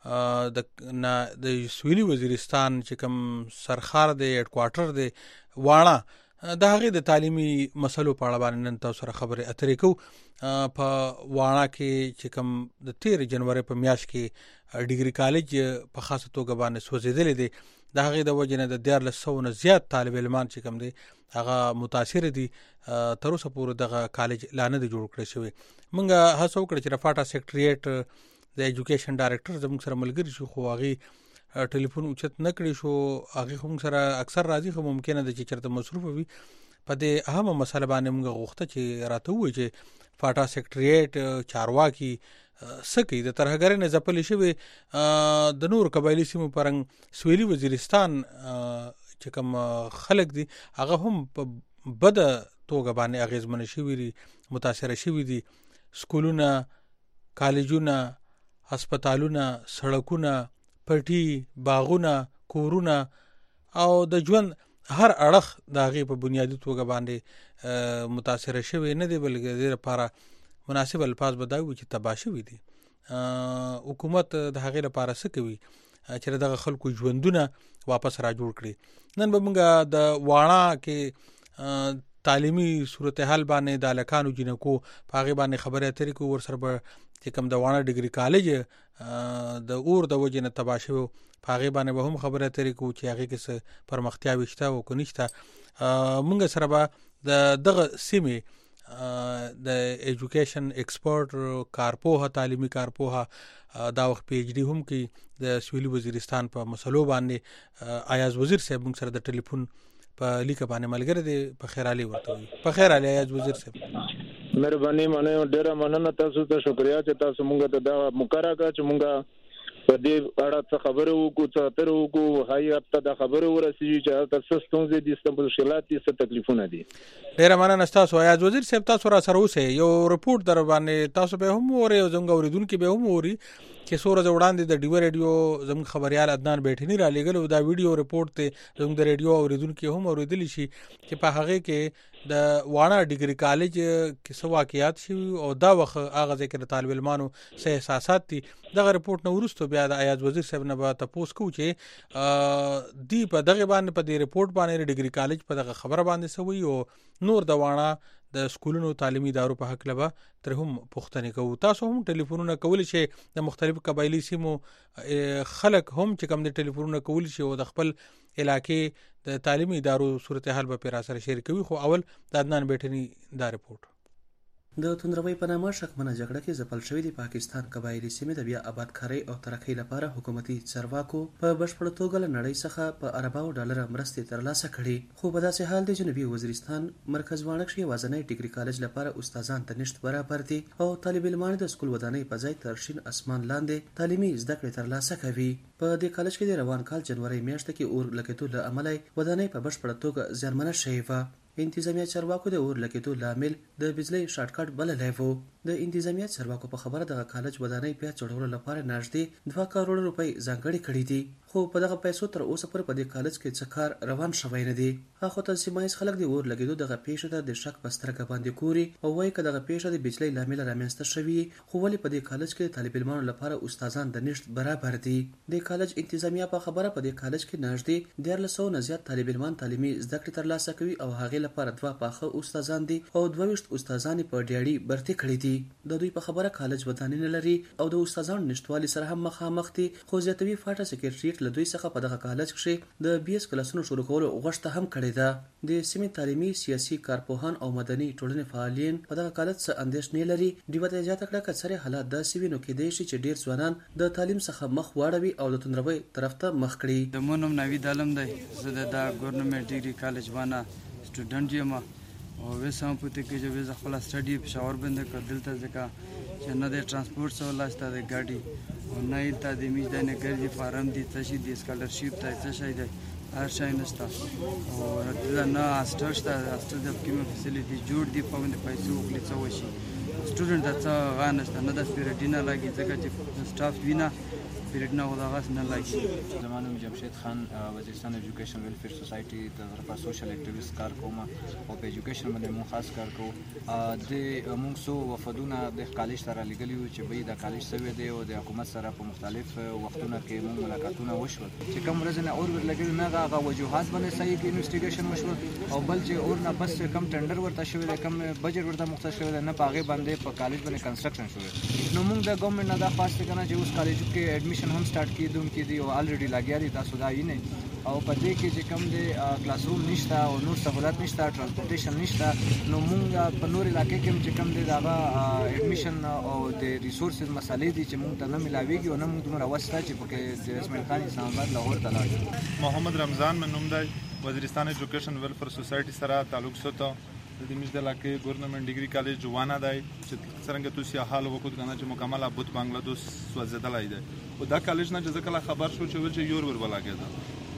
د سویلي وزیرستان چې کوم سرخار دی هډ کوارټر دی واڼه د هغه د تعلیمي مسلو په اړه باندې نن تاسو سره خبرې اترې کوو په واڼه کې چې کوم د 13 جنوري په میاشت کې ډیګري کالج په خاصه توګه باندې سوځیدل دي د هغه د وجنه د 1400 نه زیات طالب علمان چې کوم دي هغه متاثر دي تر اوسه پورې دغه کالج لانه د جوړ کړی شوی مونږ هڅه وکړه چې فاټا سیکریټریټ د ایجوکیشن ډایریکټر زموږ سره ملګری شو خو هغه ټلیفون اوچت نه کړی شو هغه هم سره اکثر راځي خو ممکنه ده چې چرته مصروف وي په دې اهمه مسله باندې موږ غوښته چې راته وایي چې فاټا سیکریټریټ چارواکي سکی د ترهګر نه ځپل شوی د نور قبایلی سیمو پرنګ سویلي وزیرستان چې کوم خلک دي هغه هم په بد توګه باندې اغیزمن شوی دي متاثر شوی دي سکولونه کالجونه هسپتالونه سړکونه پټي باغونه کورونه او د ژوند هر اړخ د هغې په بنیادي توګه باندې متاثر شوی نه دی بلکې د لپاره مناسب الفاظ بدایو چې تباه شوی دي حکومت د هغې لپاره څه کوي چې دغه خلکو ژوندونه واپس را جوړ کړي. نن به موږ د واڼه کې تعلیمي صورتحال باندې د هلکانو جنکو په هغې باندې خبرې اترې کوو. ورسره به چې کوم د واڼه ډګري کالج د اور د وجې نه تباه شوی په هغې باندې به هم خبرې اترې کوو چې هغې کې څه پرمختیاوې شته او که نشته. موږ سره به د دغه سیمې د ایجوکیشن ایکسپرټ کارپوهه تعلیمي کارپوهه دا وخت پی ایچ ډي هم کوي د سویلي وزیرستان په مسلو باندې ایاز وزیر صاحب موږ سره د ټلیفون په لیکه باندې ملګری دی. په خیر علي ورته وي. په خیر علي ایاز وزیر صاحب. مهرباني مننه، ډیره مننه تاسو ته، شکریا چې تاسو مونږ ته دا مقرره کړ چې مونږ په دې اړه څه خبرې وکړو، څه اترې وکړو، هاي هفته د خبرې ورسېږي چې هلته څه ستونزې دي، څه مشکلات دي، څه تکلیفونه دي. ډیره مننه ستاسو ایاز وزیر صاحب. تاسو را سره اوسئ، یو رپورټ در باندې تاسو به هم اورئ او زموږ اورېدونکي به هم اوري چې څو ورځې وړاندې د ډیوه ریډیو زموږ خبریال عدنان بیټني را لېږلی او دا ویډیو رپورټ دی زموږ د ریډیو اورېدونکي هم اورېدلی شي چې په هغې کې د واڼه ډګري کالج کې څه واقعیات شوي او دا وخت هغه ځای کې د طالب علمانو څه احساسات دي. دغه رپورټ نه وروسته بیا د ایاز وزیر صاحب نه به تپوس کوو چې دی په دغه باندې په دې رپورټ باندې ډګري کالج په دغه خبره باندې څه وایي او نور د واڼه د سکولونو تعلیمي ادارو په حق لبه تر هم پوښتنې کوو. تاسو هم ټلیفونونه کولی شئ، د مختلفو قبایلي سیمو خلک هم چې کوم د ټلیفونونه کولی شي او د خپل علاقې د تعلیمي ادارو صورتحال به پرې سره شیر کوي. خو اول د عدنان بیټني دا رپورټ. د توندروي په نامه شکمنه جګړه کې ځپل شوې د پاکستان قبایلي سیمې د بیا آبادکارۍ او ترقۍ لپاره حکومتي چارواکو په بشپړه توګه له نړۍ څخه په ارباو ډالره مرستې ترلاسه کړي. خو په داسې حال د جنوبي وزیرستان مرکز واڼه کې یوازینی ډګري کالج لپاره استادان ته نشت برابر دي او طالب علمان د سکول ودانۍ په ځای تر شین اسمان لاندې تعلیمي زده کړې ترلاسه کوي. په دې کالج کې د روان کال جنوري میاشت کې اور لګېدو له امله ودانۍ په بشپړه توګه زیانمنه شوې وه. انتظامیه چارواکو د اور لګېدو لامل د بجلی شارټکټ بللی و. د انتظامیه چارواکو په خبره دغه کالج ودانۍ بیا جوړولو لپاره نږدې 2 کروڑ روپۍ ځانګړي کړي دي، خو په دغه پیسو تر اوسه پورې په دې کالج کې څه کار روان شوی نه دی. اخو تنظیمایز خلک د اور لګېدو دغه پیښه ته د شک په سترګه باندې ګوري او وایي که دغه پیښه د بجلی لامل رامنځته شوي خو ولې په دې کالج کې د طالب علمانو لپاره استادان د نشت برابر دي. د کالج انتظامیه په خبره په دې کالج کې نږدې 1300 نه زیات طالب علمان تعلیمي زده کړې ترلاسه کوي او هغې لپاره 2 پاخه استادان دي او 22 استادان په ډیاړي برتي کړي دي. د دوی په خبره کالج ودانۍ نه لري او د استادانو نشټوالي سره هم مخامخ دي. خو زیاتوي فاټه سکرټریټ له دوی څخه په دغه کالج کې د BS کلاسونو شروع کولو غوښتنه هم کړې ده. د سیمې تعلیمي سیاسي کارپوهان او مدني ټولنې فعالین په دغه کالج څخه اندېښنې لري. ډیوه ته زیاته کړه که څرې حالات داسې وي نو کېدای شي چې ډېر ځوانان د تعلیم څخه مخ واړوي او د توندروي طرف ته مخ کړي. د مونږ نوید عالم دی، زه د ګورنمنت ډیګري کالج باندې سټوډنټ یم او وسم پته کې چې وز خپل سټډي په شاور باندې کړل ته ځکه چې نه د ترانسپورت سره لاسته د गाड़ी او نه یې ته د میځ نه ګرځي فارم دي څه دي سکالرشپ ته څه شي دی هر شي نشته او نه استرشته استر د کومه فیسیلیټي جوړ دي په باندې پیسې وکړي څه وشي سټوډنټ ته غانسته نه د سپیریټینا لګي ځکه چې سټاف وینا پیریډنا ولا غاس نه لګي. زمانو جمشید خان وزیرستان ایجوکیشن ویلفیر سوسایټي د طرفه سوشل اکټیویست کار کوم او په ایجوکیشن باندې مون خاص کار کوم. د مونږ سو وفدونه د کالج سره لګلیو چې به د کالج سوي دی او د حکومت سره په مختلف وختونو کې مون ملاقاتونه وشول چې کوم ورځ نه اور لګلی نه هغه وجوهات باندې صحیح کې انویسټیګیشن وشول او بل چې اور نه بس کم ټندر ورته شوی دی کم بجټ ورته مختص شوی دی نه پاغه باندې په کالج باندې کنسټرکشن شوی نو مونږ د ګورنمنت نه دا خاص کنه چې اوس کالج کې اډمیشن هم سٹارټ کیدون کې دی او الریډي لاګیا دي تاسو دا یې نه او په دې کې چې کوم د کلاس روم نشته او نور سہولت نشته ترانسپورټیشن نشته نو مونږ په نور علاقې کې چې کوم د دغه اډمیشن او د ریسورسز مسالې دي چې مونږ ته نه ملاويږي او نه مونږ دومره وسته چې پکې د اسماعیل خان اسلام آباد لاهور ته لاړ. محمد رمضان من نوم دی، وزیرستان ایجوکیشن ویلفیر سوسایټي سره تعلق ساتو. د دې مجد علاقې ګورنمنت ډیګري کالج جوانه دی چې څنګه تاسو حال وکړو کنه چې مکمل ابوت بنگلاديش سوځیدلای دی او دا کالج نه چې ځکه خبر شو چې ول چې یور ور ولاګه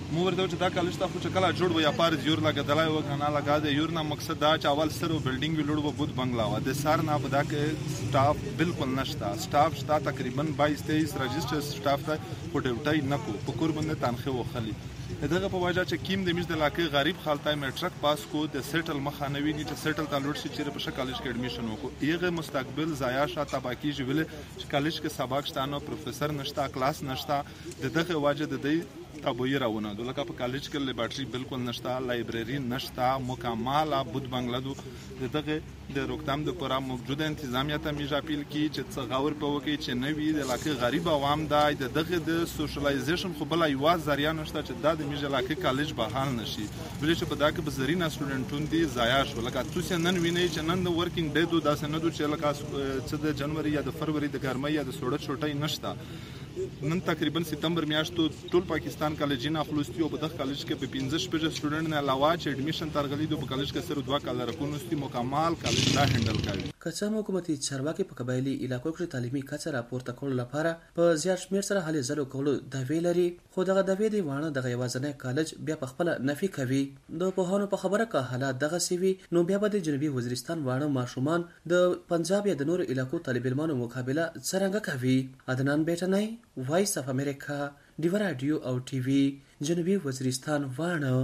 مو ورته چې دا کالج ته خو چې کله جوړ و یا پار زیور لګدلای و کنه لګا د یور نه مقصد دا چې اول سره بلډینګ وی لوړ و بود بنگلا و د سار نه په دا کې سټاف بالکل نشتا سټاف شتا تقریبا 22-23 رجسټر سټاف ته په ډیوټي نه کو په کور باندې تنخواه وخلی دغه په وجه چې کیم د میز د علاقې غریب خالتای میټرک پاس کو د سیټل مخانوي دي چې سیټل تعلق شي چې په شکل کالج کې اډمیشن وکړو یغه مستقبل ضایع شاته باقی جوړل چې کالج کې سبق شته پروفیسور نشته کلاس نشته دغه وجه د دې تابوی راونه دلته په کالج کې لیبارټری بالکل نشته لایبرری نشته مکمل بود بنگلادو دغه د روکتام د پورا موجوده انتظامیه ته میج اپیل کی چې څه غور په وکي چې نوی د علاقې غریب عوام دای دغه د سوشلایزیشن خو بل یو ځریان نشته چې د میج علاقې کالج بحال نشي ولې چې په دا کې بزرین سټوډنټون دي ضایع شو لکه تاسو نن وینئ چې نن د ورکینګ ډے دو داسې نه دو چې لکه چې د جنوري یا د فروری د ګرمۍ یا د سوړ چټي نشته نن تقریبا سپتمبر میاشتو ټول پاکستان کالجونه خلاصتي او په دغه کالج کې په 15 شپږ سټوډنټ نه علاوه چې اډمیشن ترغلي دو په کالج کې سره 2 کال راکونستي مکمل کالج دا هندل کوي کڅم حکومتي چارواکي په قبایلی علاقو کې تعلیمي کچه راپورته کولو لپاره په زیات شمیر سره هلي ځلو کولو د ویلري خو دغه د وی دی وانه دغه یوازنه کالج بیا په خپل نفي کوي د په هانو په خبره کا حالات دغه سیوی نو بیا به د جنوبي وزیرستان وانه ماشومان د پنجاب یا د نور علاقو طالب علمانو مقابله څنګه کوي عدنان بیٹنای وایس اف امریکا دیو رادیو او ټي وي جنوبي وزیرستان وانه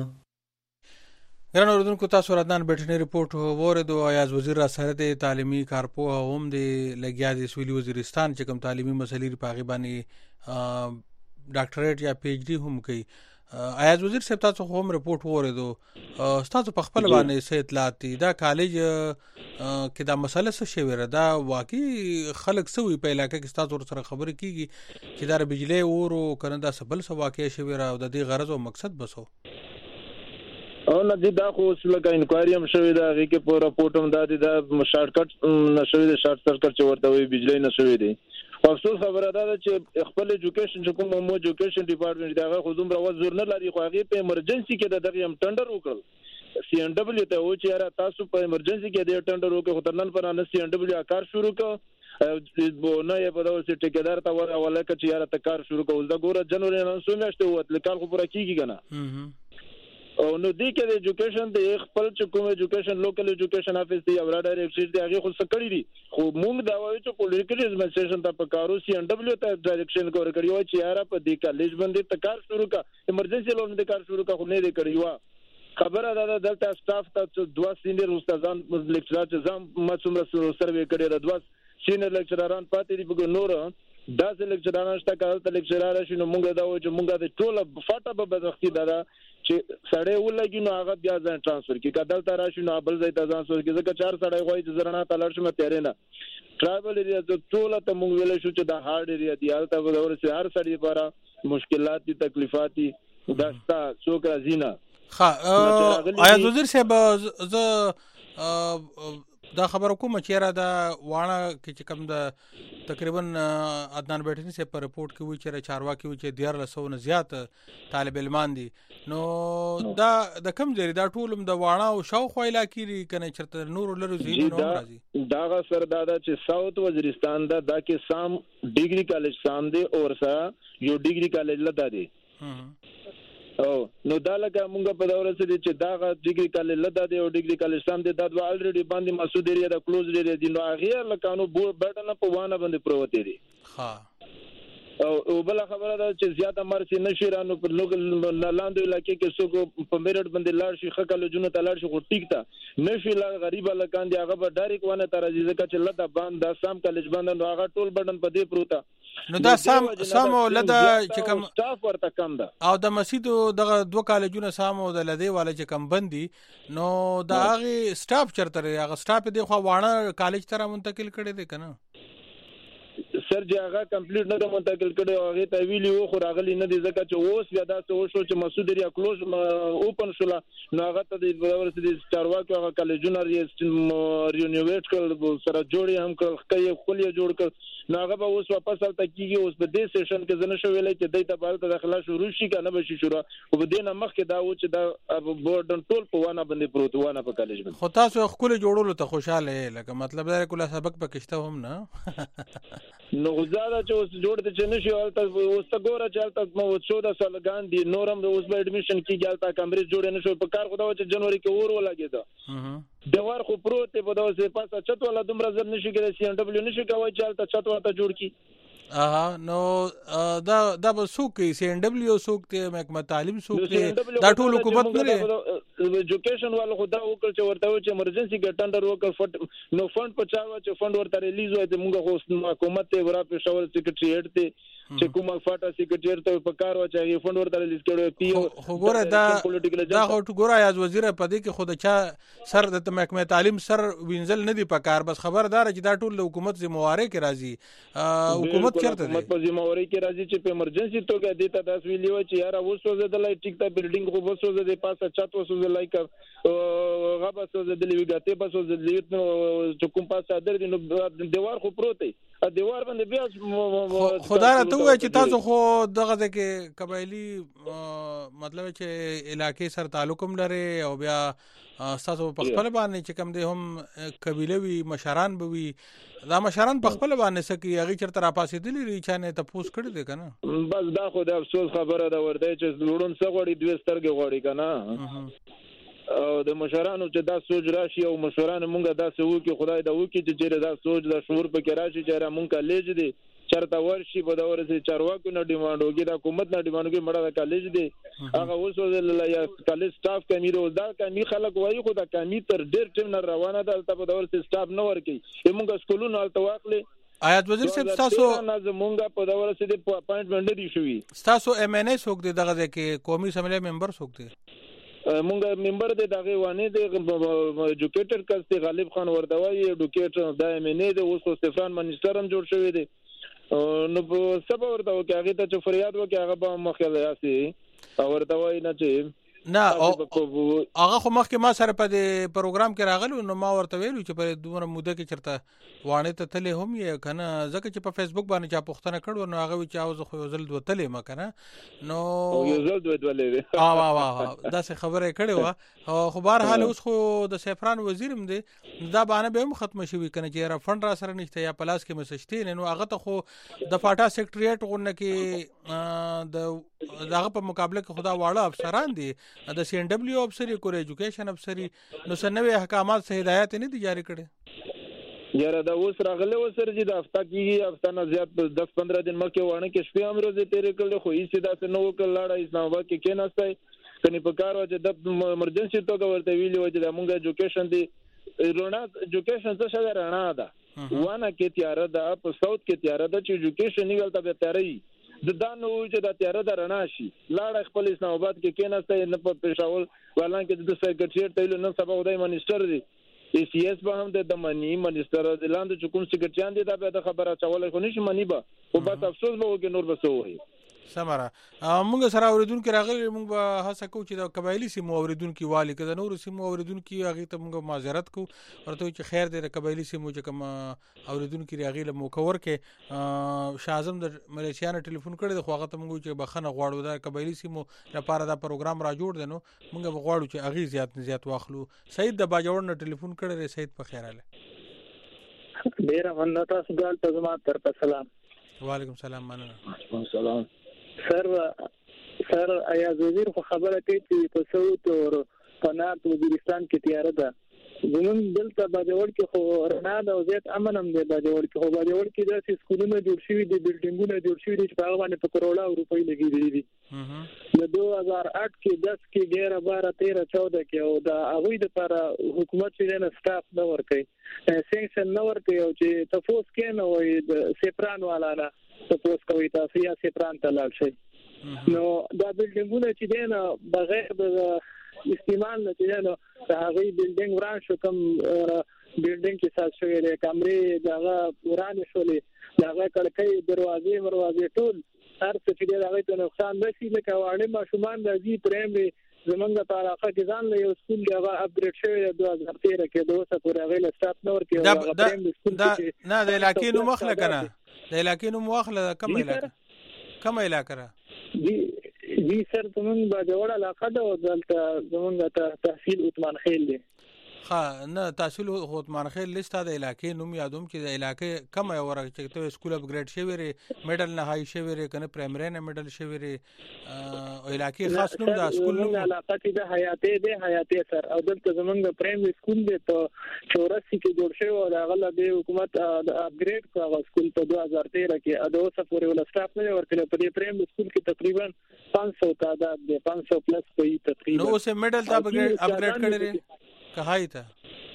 ګران اوردونکو تاسو راتنان بیٹنی رپورټ ووردو ایاز وزیر را سره د تعلیمي کارپو هم د لګیا د سویلي وزیرستان چې کوم تعلیمي مسلې په غیبانی ډاکټریټ یا پی ایچ ډی هم کوي ایاز وزیر صاحب تاسو هم رپورټ ووردو تاسو په خپل باندې څه اطلاعات دي دا کالج کې دا مسله څه شوی را دا واقعي خلک سوي په علاقې کې تاسو سره خبرې کیږي چې دا بجلی اورو کنه دا سبل څه واقعي شوی را د دې غرض او مقصد بسو او نه دي دا خو لکه انکوایری هم شوی دا غي کې په راپورټ هم دا شارټ کټ نشوي دا شارټ سرکټ چې ورته وي بجلی نشوي دي افسوس خبره ده چې خپل ایجوکیشن چې کوم مو ایجوکیشن ډپارټمنټ دا خو دومره وزور نه لري خو هغه په ایمرجنسي کې دغه هم ټندر وکړ سی ان ډبلیو ته و چې را تاسو په ایمرجنسي کې د ټندر وکړ خو ترنن پر ان سی ان ډبلیو کار شروع کړ نه یې په دغه ټیکدار ته ولا کچ یاره ته کار شروع کول دا ګوره جنوري نه سومیاشته وت لکال خو پورا کیږي کنه او نو دی کې د ایجوکیشن د خپل چې کوم ایجوکیشن لوکل ایجوکیشن افیس دی او ډایرکټر دی هغه خو څه کړی دي خو موږ دا وایو چې پولیټیکل ایڈمنسټریشن ته پکارو سی ان ډبلیو ته ډایرکشن کور کړی و چې یاره په دې کالج باندې تکار شروع کا ایمرجنسي لون د کار شروع کا خو نه دی کړی و خبره ده دلته سټاف ته دوه سینیئر استادان لیکچرار چې زم مسوم سروې کړی را دوه سینیئر لیکچراران پاتې دي په نور دا لیکچراران شته کله ته لیکچرار شي نو موږ دا وایو چې موږ د ټوله فاټه به بدختي ده چې سړی ولګي نو هغه بیا ځان ترانسفر کی کدل تر راشي نو بل ځای ته ځان سور کی ځکه 4 سړی غوي چې زرنا تلل شمه تیرې نه ټرایبل ایریا ته ټول ته موږ ویل شو چې دا هارد ایریا دی حالت به اور سي هر سړی لپاره مشکلات دي تکلیفات دي داستا څوک راځي نه ها آیا وزیر صاحب ز دا خبر کوم چې را دا وانه کې کوم د تقریبا عدنان بیٹنی سے پر رپورٹ کې وی چې چارواکي وی چې 1400 نه زیات طالب علمان دي نو دا د کم ځای دا ټولم د وانه او شاوخوا علاقې کنه چرته نور لرو زین نو راځي دا سردادا چې ساوث وزیرستان دا کې سام ډیګری کالج سام دی اور سا یو ډیګری کالج لدا دی او نو دا لکه مونږ په داور سره چې دا ډیګری کالج لدا دی او ډیګری کالج سام دی دا دوه الریډي باندې مسعود ایریا دا کلوز ایریا دی نو هغه لکه نو بټن په وانه باندې پروت دی ها او بل خبره ده چې زیاته مرسي نشي رانو په لوګل لاندې علاقې کې څوک په میرټ باندې لاړ شي خکل جون ته لاړ شي خو ټیک تا نشي لا غریب لکان دی هغه به ډایرک ونه تر عزیزه کچ لدا باندې د سام کالج باندې نو هغه ټول بډن په دې پروتا نو دا سام لدا چې کوم سټاف ورته کم ده او د مسجد دغه دوه کالجونه سام د لدی والا چې کم بندي نو دا هغه سټاف چرته هغه سټاف دی خو وانه کالج ته منتقل کړي دي کنه سر چې هغه کمپلیټ نه منتقل کړي او هغه ته ویلی و خو راغلی نه دي ځکه چې اوس بیا دا څه وشو چې مسعود ایریا کلوز اوپن شول نو هغه ته د ورسې چارواکو هغه کالجونه ریونیویټ کړل سره جوړي هم کړل خپل خپل جوړ کړ نو هغه به اوس واپس الته کیږي اوس په دې سیشن کې زنه شو ویلای چې دای ته بال ته داخله شروع شي کنه به شي شروع او په دې نه مخکې دا و چې دا بورډن ټول په وانه باندې پروت وانه په کالج باندې خو تاسو خپل جوړولو ته خوشاله لکه مطلب دا کوله سبق پکشته هم نه نو غزاده چې اوس جوړ دي چې نشي ولته اوس ته ګوره چې ولته مو څو د سالګان دي نورم د اوس به اډمیشن کیږي ولته کمبریج جوړ نه شو په کار خو دا چې جنوري کې اور ولګیدا د ور خو پروت په دغه پاسه چت ولا دومره زر نشي کېدای سی ان دبليو نشي کوي چې ولته چت ورته جوړ کی نو دا به څوک سی ان دبليو څوک ته محکمه تعلیم څوک ته دا ټول حکومت نه ایجوکیشن والو خو دا وکړ چې ورته چې ایمرجنسي کې ټندر وکړ نو فند په چا چې فند ورته ریلیز وای ته موږ خو حکومت ته ورا پېښور سیکریټریټ ته چې کومه فاټا سیکریټریټ ته په کار واچي فند ورته ریلیز کړو پی خو ګوره دا خو ګوره یاز وزیر په دې کې خود چا سر د محکمه تعلیم سر وینځل نه دی په کار بس خبردار چې دا ټول حکومت ذمہواری کې راځي حکومت چرته دی حکومت په ذمہواری کې راځي چې په ایمرجنسي توګه دیتا داس ویلی و چې یاره وسوځه د لای ټیک ته بلډینګ خو وسوځه د پاسه چت وسوځه لای کا غبا وسوځه د لیوګاته وسوځه د لیوت نو چې کوم پاسه در دي نو دیوار خو پروت دی دیوار باندې بیا خدای راته وای چې تاسو خو دغه کې قبایلی مطلب چې علاقې سره تعلق هم لري او بیا تاسو په خپل باندې چې کوم دي هم قبيلوي مشران بوي دا مشران په خپل باندې سکی هغه چرته را پاسې دي لري چانه ته پوس کړی دی کنه بس دا خو د افسوس خبره ده ورته چې لورون څه غوړي دوه سترګې غوړي کنه او د مشرانو چې دا سوچ راشي او مشران مونږه دا سوو کې خدای دا وکي چې دا سوچ دا شعور په کې راشي چې را مونږه کالج دي چرته ورشي په دا ورسي چارواکو نه ډیماند وکي دا حکومت نه ډیماند وکي مړه د کالج دي هغه اوس یا کالج سټاف کمی رو دا کمی خلک وایي خو دا کمی تر ډیر ټیم نه روانه ده ته په دا ورسي سټاف نه ورکي مونږه سکولونو الته واخلې آیات وزیر صاحب تاسو مونږه په دا ورسي د اپاینټمنټ دي شوی تاسو ام ان ای څوک دی دغه کې قومي اسمبلی ممبر څوک دی مونږه ممبر دی دغه وانه دی ایجوکیټر کس غالب خان وردوی ایجوکیټر د ام ان ای د اوس استفان منسټر هم جوړ شوی دی نو په سبا ورته کې هغه ته چې فریاد وکړي هغه به مخه یاسي ورته وای نه چې نه هغه خو مخکې ما سره په دې پروګرام کې راغلو نو ما ورته ویلو چې په دومره موده کې چرته وانه ته تلې هم یې کنه ځکه چې په فیسبوک باندې چا پوښتنه کړو نو هغه چې اوس خو یوزل دوه تلې ما کنه نو یوزل دوه لري دا څه خبره کړې و خو بهر حال اوس خو د سیفران وزیر هم دی دا باندې به هم ختم شوی کنه چې را فند را سره نشته یا پلاس کې مسشتي نو هغه ته خو د فاټا سیکریټریټ غونډه کې د هغه په مقابله کې خدا واړه افسران دي د سی ان دبليو افسر کور ایجوکیشن افسر نو سنوي احکامات سه هدایت نه دي جاری کړي یاره دا اوس راغله وسر چې د هفته کې هفته نه زیات 10-15 دن مخکې وانه کې شپې هم ورځې تیرې کړل خو هیڅ داسې نو وکړ لاړه اسلام آباد کې کېناستای کني په کار و چې د ایمرجنسي توګه ورته ویلي و چې د مونږه ایجوکیشن دی رونا ایجوکیشن څه شګه رڼا ده وانه کې تیار ده په ساوث کې تیار ده چې ایجوکیشن نیول ته به تیاری د دانو چې د تیار ده رڼا شي لاړه خپل اسلام آباد کې کېناستای نه په پېښور ولان کې د سیکریټریټ ته نن سبا خدای منسټر دی ای سی اس به هم د منی منسټر د لاندې چې کوم سیکریټریان دي دا به د خبره چولای خو نشي منی به او بس افسوس به وګ نور بس وایي سمره موږ سره اوریدونکو راغلي موږ به هڅه کوو چې د قبایلی سیمو اوریدونکو والی کده نور سیمو اوریدونکو هغه ته موږ معذرت کوو ورته چې خیر دې د قبایلی سیمو چې کوم اوریدونکو راغلي موکور کې شاعظم د ملیشیانو ټلیفون کړی خو هغه ته موږ چې بخنه غواړو د قبایلی سیمو لپاره دا پروګرام را جوړ دنو موږ غواړو چې اغه زیات واخلو سید د باجوړ نه ټلیفون کړی سید په خیر اله ډیر مننه تاسو ګال ته زما تر په سلام وعلیکم سلام مننه سلام سر ایاز وزیر خو خبره کوي چې په سعود او قنات وزیرستان کې تیار ده زمون دلته باجوړ کې خو رڼا ده او زیات امن هم دی باجوړ کې خو باجوړ کې د سکولونو جوړ شوي دي بلډینګونه جوړ شوي دي چې په هغه باندې په کروڑا روپۍ لګېدلي دي د 2008 کې 10 کې 11 12 13 14 کې او د هغوی لپاره حکومت چې نه سټاف نه ورکوي سینکشن نه ورکوي او چې تاسو کې نه وایي د سیپران والا نه تاسو کوي تاسو یا سیپران ته لاړ شئ نو دا بلډینګونه چې دی نه بغیر د استعمال نه چې نو هغه بلډینګ وران شو کوم بلډینګ کې سات شوی دی کمرې دغه وران شولې دغه کړکۍ دروازې ټول هر څه چې دی هغه ته نقصان رسي لکه واړه ماشومان د دې پرایمري زمونږ په علاقه کې ځان له یو سکول دی هغه اپګریډ شوی دی 2013 کې د اوسه پورې هغه له سټاپ نور کې هغه پرایمري سکول کې نه د علاقې نو مخله کنه د علاقې نو مخله کوم علاقه را دي سر زمونږ باجوړ علاقه ده او دلته زمونږ ته تحصیل عثمان خیل دی ها نه تحصیل خو مانخه لیست د علاقې نوم یادوم چې د علاقې کم یو ورغ چې ته سکول اپګریډ شوی ری میډل نه هاي شوی ری کنه پرایمری نه میډل شوی ری علاقې خاص نوم د سکول نوم علاقه کې د حیاتي سر او دلته زمونږ د پرایمری سکول د 84 کې جوړ شوی او د غله د حکومت اپګریډ کړو سکول په 2013 کې اده اوسه پورې ول سټاف نه ورکړي په دې پرایمری سکول کې تقریبا 500 تعداد د 500 پلس په تقریبا نو اوسه میډل ته اپګریډ کړی کہائی تھا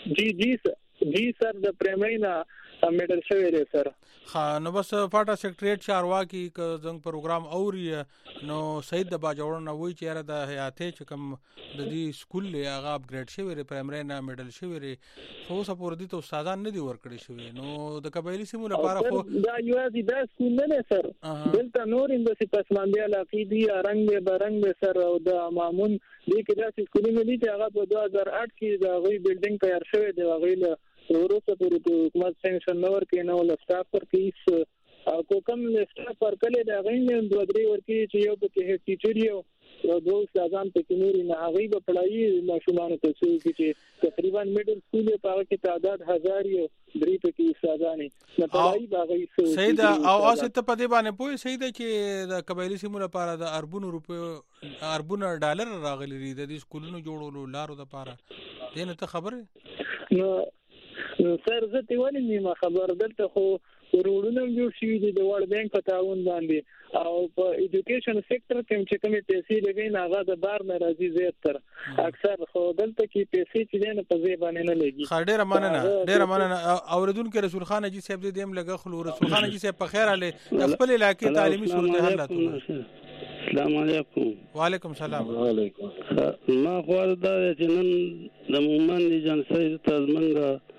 جی سر د پرایمری نه میډل شوی دی سر ها نو بس فاټا سیکریټریټ چارواکي ک زنګ پروګرام اوري نو سید د باجوړ نه وای چې را د حیاتي چې کوم د دې سکول له هغه اپګریډ شوی ری پرایمری نه میډل شوی ری خو سپور دي ته استادان نه دی ورکړي شوی نو د قبایلی سیمو لپاره خو دا یو ازي دا سکول نه سر دلته نور اندسي پسماندې علاقې دي رنگ برنګ سر او د مامون دې کې دا سکولونه دي چې هغه په 2008 کې دا غوي بلډینګ تیار شوی دی هغه ورته پورې حکومت سنکشن نور کې نو لسټاف پر کیس او کوم لسټاف پر کله دا غوي نه 2-3 ورکی چې یو په هډ ټیچر یو دوه استادان په کینوري نه هغه په پړایي ماشومان ته چې تقریبا میډل سکول په هغه کې تعداد 1000 یو درې په کې استادانې نه پړایي باغې سید او اوسه ته په دې باندې پوي سید چې د قبایلی سیمو لپاره د اربونو روپیو اربونو ډالر راغلي دي د سکولونو جوړولو لارو لپاره دینه ته خبره نو سر زه ته ولې نیمه خبر دلته خو ورونو جوړ شي د ورلد بانک په تعاون باندې او په ایجوکیشن سېکټر کې چې کومې پیسې لګي نه هغه د بار ناراضي زیات تر اکثر خو دلته کې پیسې چې نه په ځای باندې نه لګي ډېر مننه اوریدونکو رسول خان جی صاحب دې هم لګه خلو رسول خان جی صاحب په خیر اله خپل علاقې تعلیمي صورتحال راته السلام علیکم وعلیکم السلام وعلیکم ما خو دا چې نن د مومن دي جن سید تزمنګ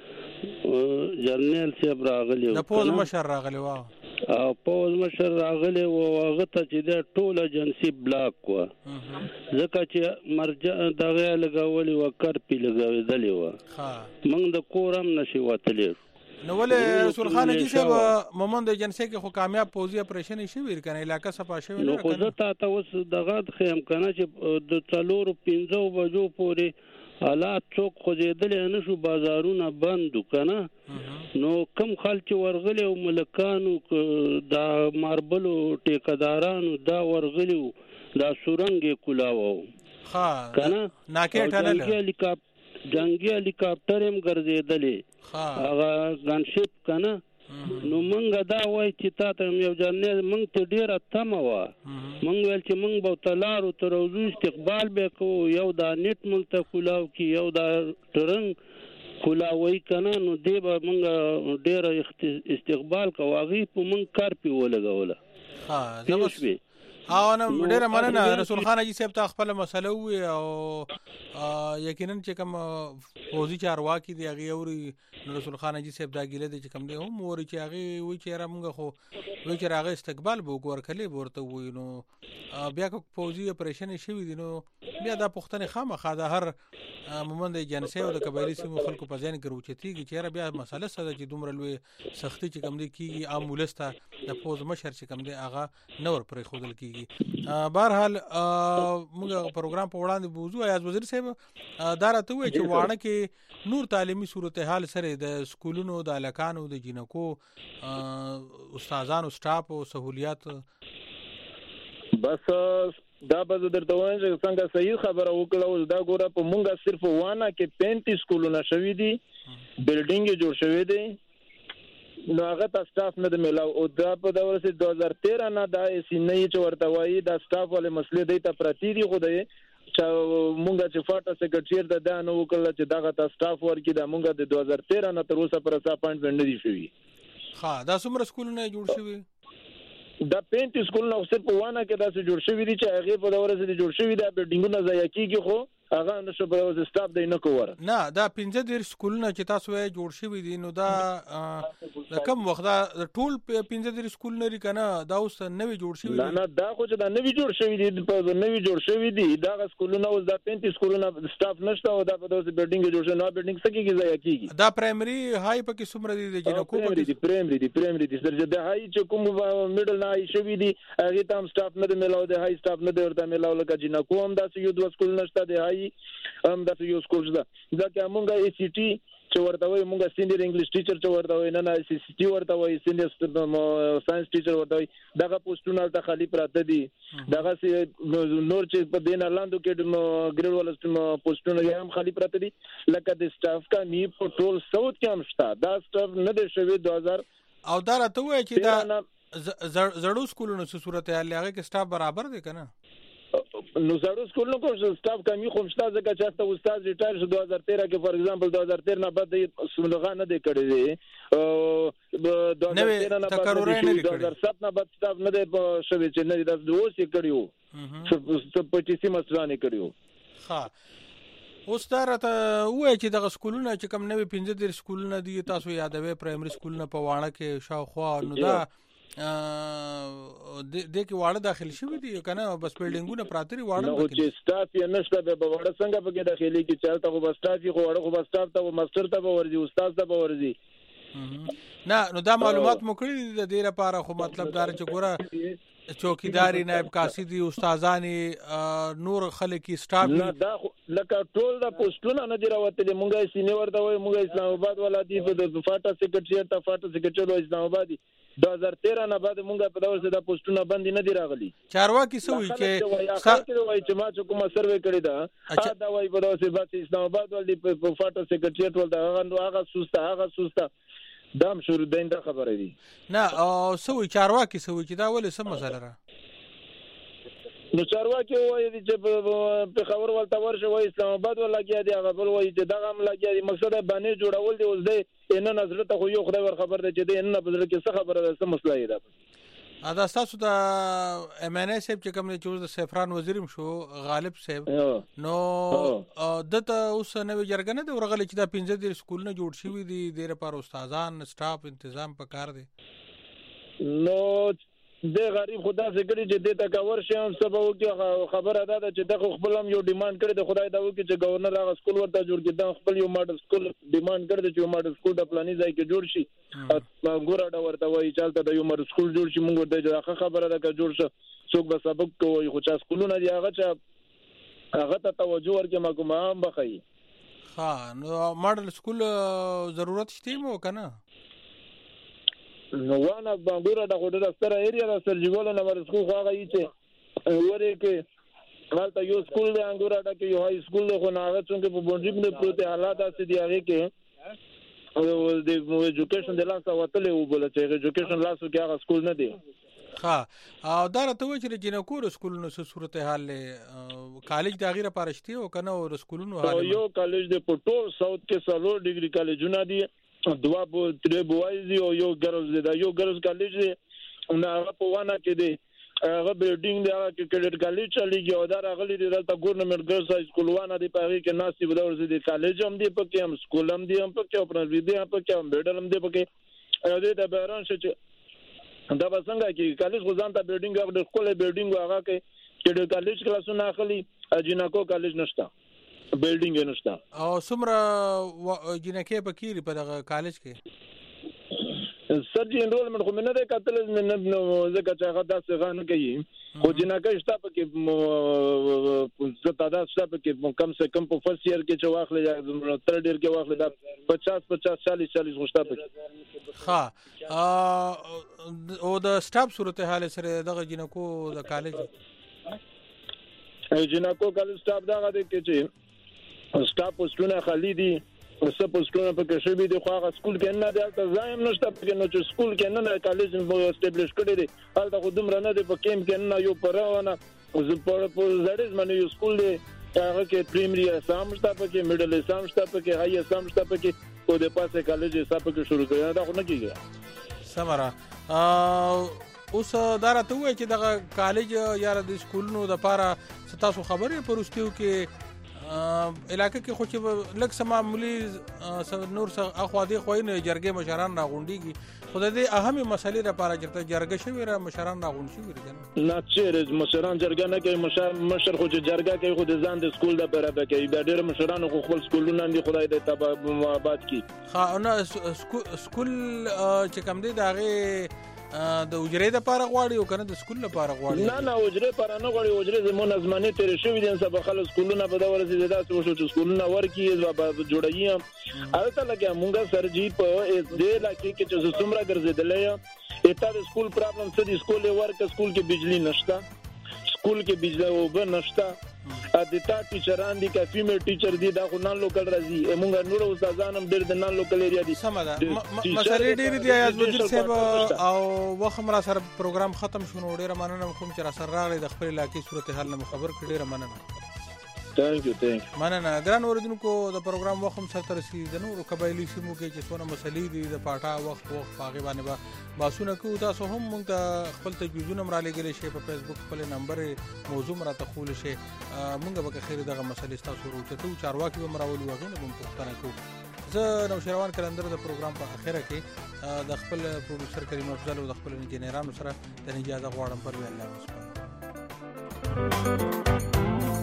جرنیل صاحب راغلی د پوز مشر راغلی وا او پوز مشر راغلی او هغه ته چې د ټوله جنسي بلاک و ځکه چې مرجع دغه لګولي و کرپی لګولې و موږ د کورم نشي وتلې نو ولې رسول خان جی صاحب مومن د جنسي کې خو کامیاب پوزي اپریشن شي ویر کنه علاقہ صفا شوی نو خو زه ته اوس دغه خیم کنه چې د 4-5 بجو پورې حالات څوک خوځېدل نه شو بازارونه بند کنه نو کم خلک ورغلي او ملکانو دا ماربلو ټیکدارانو دا ورغلي دا سورنګ کولاو ها کنه ناکې ټنل جنگي هلیکاپټر هم ګرځېدلې هغه ګنشپ کنه نو مونږ دا وای چې تاسو یو جنې مونږ ته ډیره تمه و مونږ ول چې مونږ به تلارو تر روزو استقبال وکړو یو دا نیټ مونږ ته کولاو کی یو دا ټرنګ کولاوي کنه نو دی به مونږ ډیره استقبال کوو په مونږ کار پی ولګوله ها زموږ او نو ډیره مننه رسول خان جی صاحب ته خپل مسله وي او یقینا چې کوم فوزي چارواکي دی هغه اوري رسول خان جی صاحب دا ګیله دي چې کوم دی هم وري چې هغه وی چې رامغه خو وی چې هغه استقبال به وګور کلی ورته وي نو بیا کو فوزي اپریشن شي دي نو بیا دا پښتنه خامخا د هر مومند جنسي او د قبایلی سیمو خلکو په ځین کې روچتي چې بیا مسله سره چې دومره لوی سختي چې کوم دی کیږي امولسته د فوز مشر چې کوم دی هغه نور پرې خودل کیږي بهرحال موږ پروګرام په وړاندې بوزو ایاز وزیر صاحب دا راته وایي چې واړه کې نور تعلیمي صورتحال سره د سکولونو د الکانو د جنکو استادانو سټاف او سہولیات بس دا به درته وایم چې څنګه صحیح خبره وکړه دا ګوره په مونږه صرف وانه کې 35 سکولونه شوي دي بلډینګ جوړ شوی دی نو هغه ته سټاف نه ملاو او دا په دور سه 2013 نه دا سینې چې ورته وایي دا سټاف ولې مسلې دی ته پراتی دي خو دی چې مونږه چې فاټا سیکریټری ته دا نو وکړل چې دا ته سټاف ورکی دا مونږه د 2013 نه تر اوسه پر اپاینټمنټ نه دي شوی ها دا څومره سکولونه جوړ شوی دا 35 سکولونه صرف وانه کې دا څه جوړ شوی دي چې هغه په دور سه جوړ شوی دا بلډینګونه ځای کیږي خو هغه نشو په سټاپ دی نه کوور نه دا 15 سکولونه چې تاسو یې جوړ شوی دي نو دا د کم وخت دا ټول 15 سکولونه لري کنه دا اوس نوې جوړ شوی نه دا خو چې دا نوې جوړ شوی دي په نوې جوړ شوی دي دا سکولونه اوس دا 35 سکولونه سټاف نشته او دا په دوه بلډینګ جوړ شوی نو بلډینګ څه کیږي ځای کیږي دا پرایمری هاي پکې څومره دي د جنکو پکې پرایمری دي سر د هاي چې کوم میډل نه هاي شوی دي هغه تام سټاف نه ملاو د هاي سټاف نه ورته ملاو لکه جنکو هم دا یو دوه سکول نشته د هاي وایي هم د یو سکول ده ځکه مونږه ای سی ټي چې ورته وایي مونږه سینډر انګلیش ټیچر چې ورته وایي نه سی سی ټي ورته وایي سینډر ساينس ټیچر ورته وایي دغه پوسټونه ته خالی پراته دي دغه نور چې په دین لاندو کې ګریډ ول پوسټونه هم خالی پراته دي لکه د سټاف کمی په ټول سعود کې هم شته دا سټاف نه دی شوی 2000 او دا راته وایي چې دا زړو سکولونو څه صورت حال هغه کې سټاف برابر دی کنه نو زړو سکولونو کوم سټاف کمی خو شته ځکه چې تاسو استاد ریټایر شو 2013 کې فور ایگزامپل 2013 نه بعد د سملغه نه دی کړی دی 2013 نه بعد 2007 نه بعد سټاف نه دی شوی چې نه د اوس یې کړیو په ټي سي مسرانه کړیو ها اوس دا راته وایي چې دغه سکولونه چې کم نوې 15 سکولونه دي تاسو یادوي پرایمري سکولونه په واڼه کې شاوخوا نو دا د کې واړه داخل شوی دي کنه بس بلډینګونه پراتري واړه نو چې سټاف یې نشته به واړه څنګه پکې داخلي کې چلته خو بس سټاف خو واړه خو بس سټاف ته ماستر ته ورځي استاد ته ورځي نه نو دا معلومات مو کړی د دې لپاره خو مطلب دار چې ګوره چوکیداری نائب قاصدی استادانی نور خلک سټاف نه دا لکه ټول د پوسټونه نه دی راوتلې مونږه سینیور دا وای مونږه اسلام آباد ولا دی په فاټا سیکریټریټ ته فاټا سیکریټریټ اسلام آباد 2013 نه بعد مونږه په داور سره پوسټونه باندې نه دی راغلي چارواکي سوي چې ما چې کومه سروې کړی دا دا وای په داور سره اسلام آباد ول دی په فاټا سیکریټریټ ول دا هغه سوسته دام شروع دینده خبره دي نه او سوي چارواکي سوي چې دا ولې سم مسله را نو چارواکي وایي چې په خبر ولته ورشه وایي اسلام آباد ولاګیا دي هغه بل وایي چې دغه هم لاګیا دي مقصد باندې جوړول دي اوس دې ان نظر ته خو یو خدای ور خبر ده چې دې ان په ځل کې څه خبره ده څه مسله ده دا تاسو د ام ان ای صاحب چې کوم چې د سفران وزیرم شو غالب صاحب نو دته اوس نوې جرګه نه د ورغلی چې دا 15 سکولونه جوړ شوي دي د لپاره استادان سټاف تنظیم پکار دي نو د غریب خدا سګړي چې د تکور شم سبا وکي خبره ده چې د خپل هم یو ډیماند کړي د خدای دا وکي چې گورنر هغه سکول ورته جوړ کړي د خپل یو ماډل سکول ډیماند کړي چې یو ماډل سکول د پلاني ځای کې جوړ شي ګوره دا ورته وایي چالتہ د یو ماډل سکول جوړ شي موږ د هغه خبره ده چې جوړ شي څوک به سبق کوي خو چې سکولونه دی هغه ته توجه ورکړي مګم هم بخي ها نو ماډل سکول ضرورت شته مو کنه نو وانا بانګوره د غوډه ستره ایریا د سرجیګول نه ورسکو هغه چې وره کې حالت یو سکول دی انګوره د یو هاي سکول خو نه هغه څنګه په بونډي باندې پروت حالات اسې دی هغه کې او د ایجوکیشن د لاسه وتلې و بل چې ایجوکیشن لاسو کې هغه سکول نه دی ها او دا راته و چې جنکو سکولونو څه صورتحال کالج د غیره پارشتي او کنه او سکولونو حال یو کالج د پټول ساوث کې سالو ډیګري کالجونه دي دوا بو تری بوایزي او یو ګرلز دی دا یو ګرلز کالج دی نو هغه په وانه کې دی هغه بلډینګ دی هغه کې کډر کالج چلیږي او دا راغلي دی دلته ګورنمنت ګرلز های سکول وانه دی په هغه کې ناسي بدور دی کالج هم دی په کې هم سکول هم دی هم په کې او پرنځ دی هم په کې هم بیډل هم دی په کې او دې د بیرون چې دا څنګه کې کالج غوځان ته بلډینګ هغه د سکول بلډینګ هغه کې کډر کالج کلاسونه اخلي اجیناکو کالج نشته بلډینګ نشته او سمره جنکه پکې په دغه کالج کې سرجی انرولمنت خو نه ده کتل نه زکه چې هغه داسې غانه کوي خو جنکه شته پکې زتا شته پکې کم سے کم په فرست ایئر کې چې واخلې تر ډیر کې واخلې دا 50 40 غوښته پکې ها او د سټاف صورتحال سره دغه جنکو د کالج جنکو کالج سټاف دغه دي چې سټاف پوسټونه خالی دي څه پوسټونه پکې شوي دي خو هغه سکول کې نه دی هلته ځایم نشته پکې نو چې سکول کې نه کالج مو اسټابلیش کړی دی هلته خو دومره نه دی په کیم کې نه یو پرونه په زړیز باندې یو سکول دی هغه کې پریمري اسام شته پکې میډل اسام شته پکې هاي اسام شته پکې او د پاسه کالج حساب پکې شروع کړی دا خو نه کیږي سمره اوس دا راته وایي چې دغه کالج یا د سکولونو د لپاره ستاسو خبرې پروستیو کې علاقه کې خو چې لږ سم معمولی نور څه اخوا دی خو نه جرګې مشران راغونډيږي خو د دې اهمه مسلې لپاره چې جرګه شوی را مشران راغونډ شوی دي نه چیرې مشران جرګه نه کوي مشر خو چې جرګه کوي خو د ځان د سکول د برابر کوي د ډېر مشران خو خپل سکولونه دي خدای دې تبا آباد کړي ها نه سکول چې کوم دی دغه د اجرې د لپاره غواړي او کنه د سکول لپاره غواړي؟ نه اجرې لپاره نه غواړي، اجرې زمون ازمنه تیر شوی دي سبا خل سکولونه په دور سي داسې وشو چې سکولونه ورکی جوړایي البته لکه مونږ سرجی په دې لکه چې څومره ګرځیدلې اته د سکول پرابلم څه دي، سکول ورک سکول کې بجلی نشته، سکول کې بجلی او به نشته، ادتا ټیچران دي کافي مې ټیچر دي دا خو نن لوکل راځي، مونږ نور استادانم ډېر د نن لوکل ایریا دي. سم ده مسلې ډېر دي ایاز وزیر صاحب او وخت مرا سره پروګرام ختم شونه ډېر مننه کوم چې را سره راغلی د خپل علاقې صورتحال نه خبر کړي، ډېر مننه. ثانک یو مننه. ګران اوریدونکو د پروګرام وخت هم سره رسیدي د نورو قبایلی سیمو کې چې څونه مسلې دي د پاټا وخت باغې باندې باسونه کوو. تاسو هم موږ ته خپل تجویزونه را لېږلی شئ په فیسبوک خپل نمبر موضوع راته ښوولی شئ، موږ به که خیر دغه مسلې ستاسو راوچتو، چارواکي به م راولو هغې نه به م پوښتنه کوو. زه نوشیروان قلندر د پروګرام په اخره کې د خپل پروډوسر کریم افضل او د خپل انجینرانو سره د اجازه غواړم. پر الله وسپارم.